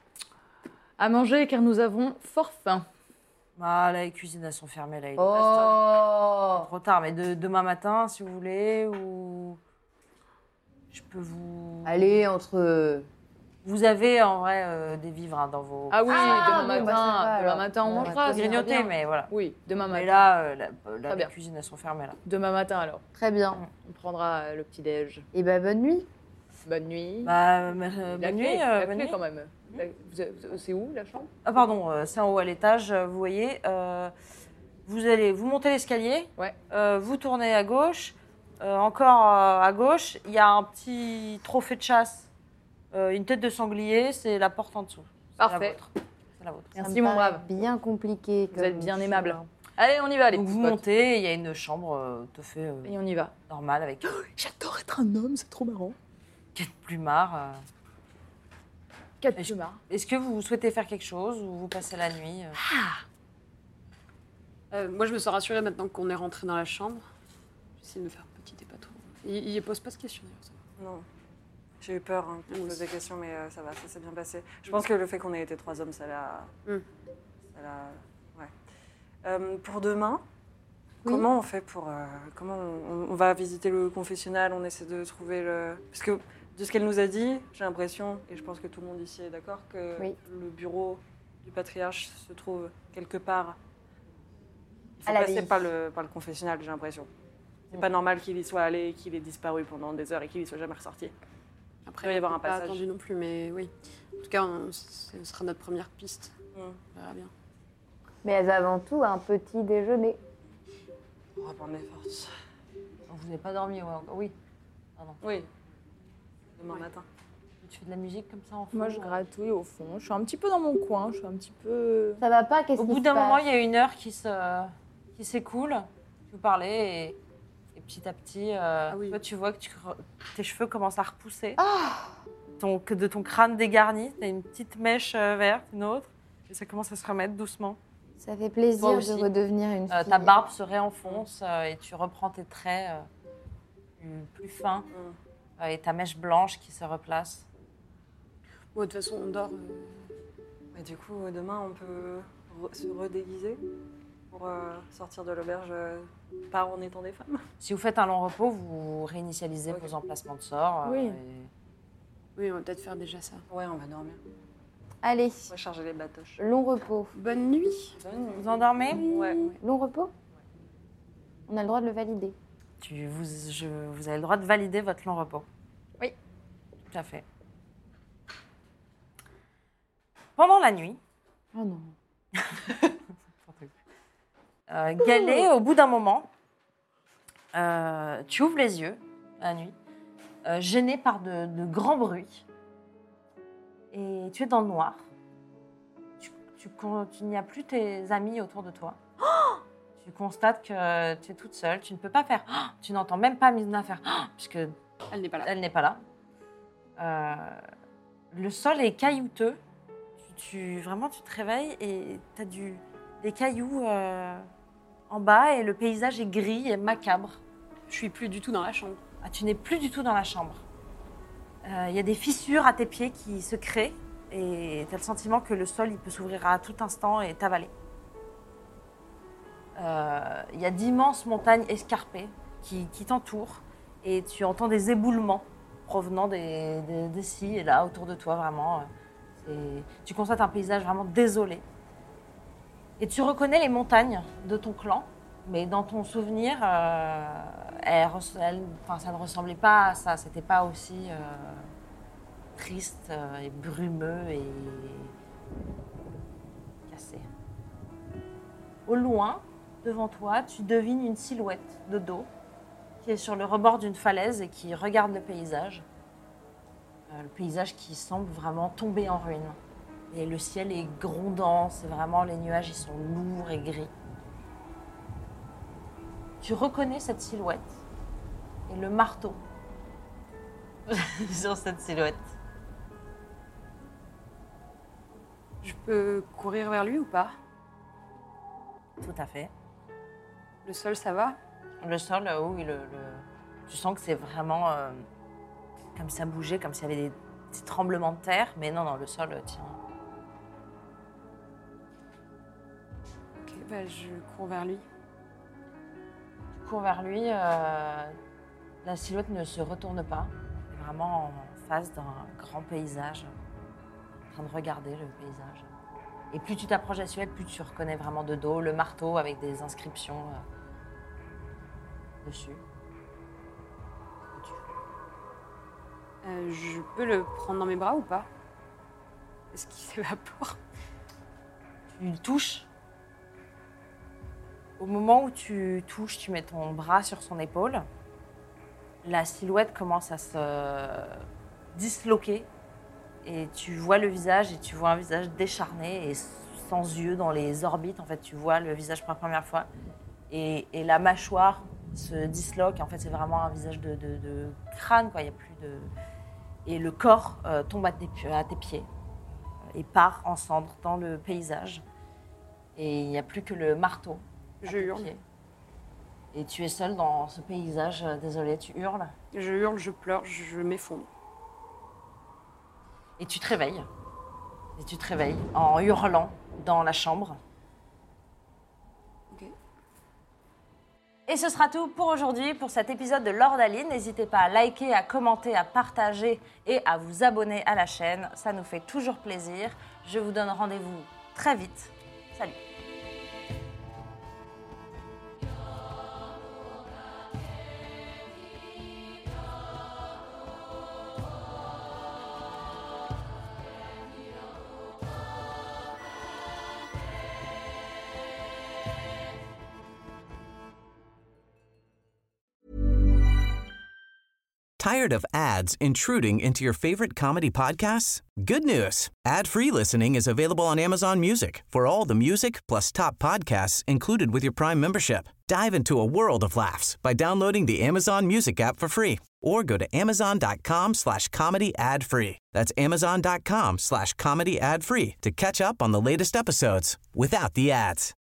À manger, car nous avons fort faim. Ah, là, les cuisines, elles sont fermées, là. Il est Oh. trop tard, mais de, demain matin, si vous voulez, ou... Je peux vous... Allez, entre... Vous avez, en vrai, euh, des vivres hein, dans vos... Ah oui, Ah, demain bon, matin, bah, ça va, demain alors. matin, on Bon, mangera. bah, ça ira grignoter, bien. mais voilà. Oui, demain Mais matin. là, euh, là, là, Très les bien. cuisines, elles sont fermées, là. Demain matin, alors. Très bien. On prendra euh, le petit-déj. Et bah, bonne nuit. Bonne nuit. Bah, euh, la bonne clé, nuit, la euh, clé bonne nuit. quand même. La- vous avez- vous- C'est où, la chambre? Ah pardon, euh, c'est en haut à l'étage, euh, vous voyez. euh, vous allez, vous montez l'escalier, Ouais. euh, vous tournez à gauche, euh, encore euh, à gauche, il y a un petit trophée de chasse, euh, une tête de sanglier, c'est la porte en dessous. C'est la Parfait. vôtre. C'est la vôtre. Ça Merci, me mon paraît brave. bien compliqué. Vous comme êtes bien choix. aimable. Allez, on y va, les Donc petits vous potes. montez, il y a une chambre euh, tout à fait euh, Et on y va. normale avec J'adore être un homme, c'est trop marrant. quatre plumards. euh. Quatre Et je- plumards. Est-ce que vous souhaitez faire quelque chose ou vous passez la nuit euh Euh, moi, je me sens rassurée maintenant qu'on est rentré dans la chambre. J'essaie de me faire petit et pas trop. Il, il pose pas de questions d'ailleurs. ça va. Non. J'ai eu peur hein, qu'il me pose des questions, mais euh, ça va, ça s'est bien passé. Je pense que le fait qu'on ait été trois hommes, ça l'a... Mm. Ça l'a... Ouais. Euh, pour demain, Oui. comment on fait pour... euh, comment on, on va visiter le confessionnal, on essaie de trouver le... Parce que de ce qu'elle nous a dit, j'ai l'impression, et je pense que tout le monde ici est d'accord, que Oui. le bureau du patriarche se trouve quelque part. Il faut À passer l'abbaye. par le, par le confessionnal, j'ai l'impression. C'est pas normal qu'il y soit allé, qu'il ait disparu pendant des heures et qu'il y soit jamais ressorti. Après, Il va y avoir on un peut pas passage. attendu non plus, mais oui. En tout cas, on- ce sera notre première piste. Mm. On verra bien. Mais avant tout, un petit déjeuner. On va prendre mes forces. Vous n'avez pas dormi, ouais, encore. Oui. Pardon. Oui. Demain Ouais. matin. Tu fais de la musique comme ça en fond Moi, je euh gratouille au fond. Je suis un petit peu dans mon coin. Je suis un petit peu... Ça va pas, qu'est-ce Au qui bout se d'un moment, passe il y a une heure qui se, qui s'écoule. Vous parlez et, et petit à petit, euh, Ah oui. toi, tu vois que tu- tes cheveux commencent à repousser. Ton- que de ton crâne dégarni, tu as une petite mèche euh, verte, une autre, et ça commence à se remettre doucement. Ça fait plaisir Toi de aussi. redevenir une Euh, fille. ta barbe se réenfonce euh, et tu reprends tes traits euh, plus, plus fins euh, et ta mèche blanche qui se replace. Bon, de toute façon, on dort. euh, Mais du coup, euh, demain, on peut re- se redéguiser pour euh, sortir de l'auberge, euh, pas en étant des femmes. Si vous faites un long repos, vous réinitialisez Ok. vos emplacements de sort. euh, Oui. et- Oui, on va peut-être faire déjà ça. Ouais, on va dormir. Allez, On va charger les batoches. long repos. Bonne nuit. Vous endormez? Ouais. Long repos On a le droit de le valider. Tu, vous, je- vous avez le droit de valider votre long repos. Oui. Tout à fait. Pendant la nuit, Oh non. euh, Galet, au bout d'un moment, euh, tu ouvres les yeux la nuit, euh, gêné par de, de grands bruits, et tu es dans le noir. Tu, tu, tu n'y as plus tes amis autour de toi. Oh, tu constates que tu es toute seule, tu ne peux pas faire. Oh, tu n'entends même pas Mizuna faire, oh, puisque Elle n'est pas là. elle n'est pas là. Euh, le sol est caillouteux. Tu, tu- vraiment, tu te réveilles et tu as du, des cailloux euh, en bas et le paysage est gris et macabre. Je suis plus du tout dans la chambre. Ah, tu n'es plus du tout dans la chambre. Euh, Il y a des fissures à tes pieds qui se créent et tu as le sentiment que le sol il peut s'ouvrir à tout instant et t'avaler. Euh, Il y a d'immenses montagnes escarpées qui, qui t'entourent et tu entends des éboulements provenant des, des, d'ici et là autour de toi vraiment. C'est- tu constates un paysage vraiment désolé. Et tu reconnais les montagnes de ton clan, mais dans ton souvenir, euh, elles res- elles- enfin, ça ne ressemblait pas à ça. C'était pas aussi euh, triste euh, et brumeux et cassé. Au loin, devant toi, tu devines une silhouette de dos qui est sur le rebord d'une falaise et qui regarde le paysage. Euh, le paysage qui semble vraiment tomber en ruine. Et le ciel est grondant, c'est vraiment, les nuages ils sont lourds et gris. Tu reconnais cette silhouette et le marteau sur cette silhouette. Je peux courir vers lui ou pas? Tout à fait. Le sol, ça va? Le sol, euh, oui, le, le- tu sens que c'est vraiment euh, comme ça bougeait, comme s'il y avait des petits tremblements de terre, mais non, non, le sol euh, tient. Ok, bah je cours vers lui. Tu cours vers lui, euh, la silhouette ne se retourne pas. Elle est vraiment en face d'un grand paysage, en train de regarder le paysage. Et plus tu t'approches de la silhouette, plus tu reconnais vraiment de dos le marteau avec des inscriptions euh, dessus. Euh, je peux le prendre dans mes bras ou pas? Est-ce qu'il s'évapore? Tu le touches. Au moment où tu touches, tu mets ton bras sur son épaule. La silhouette commence à se disloquer. Et tu vois le visage, et tu vois un visage décharné et sans yeux dans les orbites. En fait, tu vois le visage pour la première fois. Et, et la mâchoire se disloque. En fait, c'est vraiment un visage de, de- de crâne, quoi. Il y a plus de... Et le corps euh, tombe à tes, à tes pieds et part en cendres dans le paysage. Et il n'y a plus que le marteau. à Je tes hurle. pieds. Et tu es seule dans ce paysage. Désolée, tu hurles. Je hurle, je pleure, je m'effondre. Et tu te réveilles. Et tu te réveilles en hurlant dans la chambre. Ok. Et ce sera tout pour aujourd'hui, pour cet épisode de Lord Aline. N'hésitez pas à liker, à commenter, à partager et à vous abonner à la chaîne. Ça nous fait toujours plaisir. Je vous donne rendez-vous très vite. Salut. Tired of ads intruding into your favorite comedy podcasts? Good news. Ad-free listening is available on Amazon Music for all the music plus top podcasts included with your Prime membership. Dive into a world of laughs by downloading the Amazon Music app for free or go to amazon.com slash comedy ad free. That's amazon.com slash comedy ad free to catch up on the latest episodes without the ads.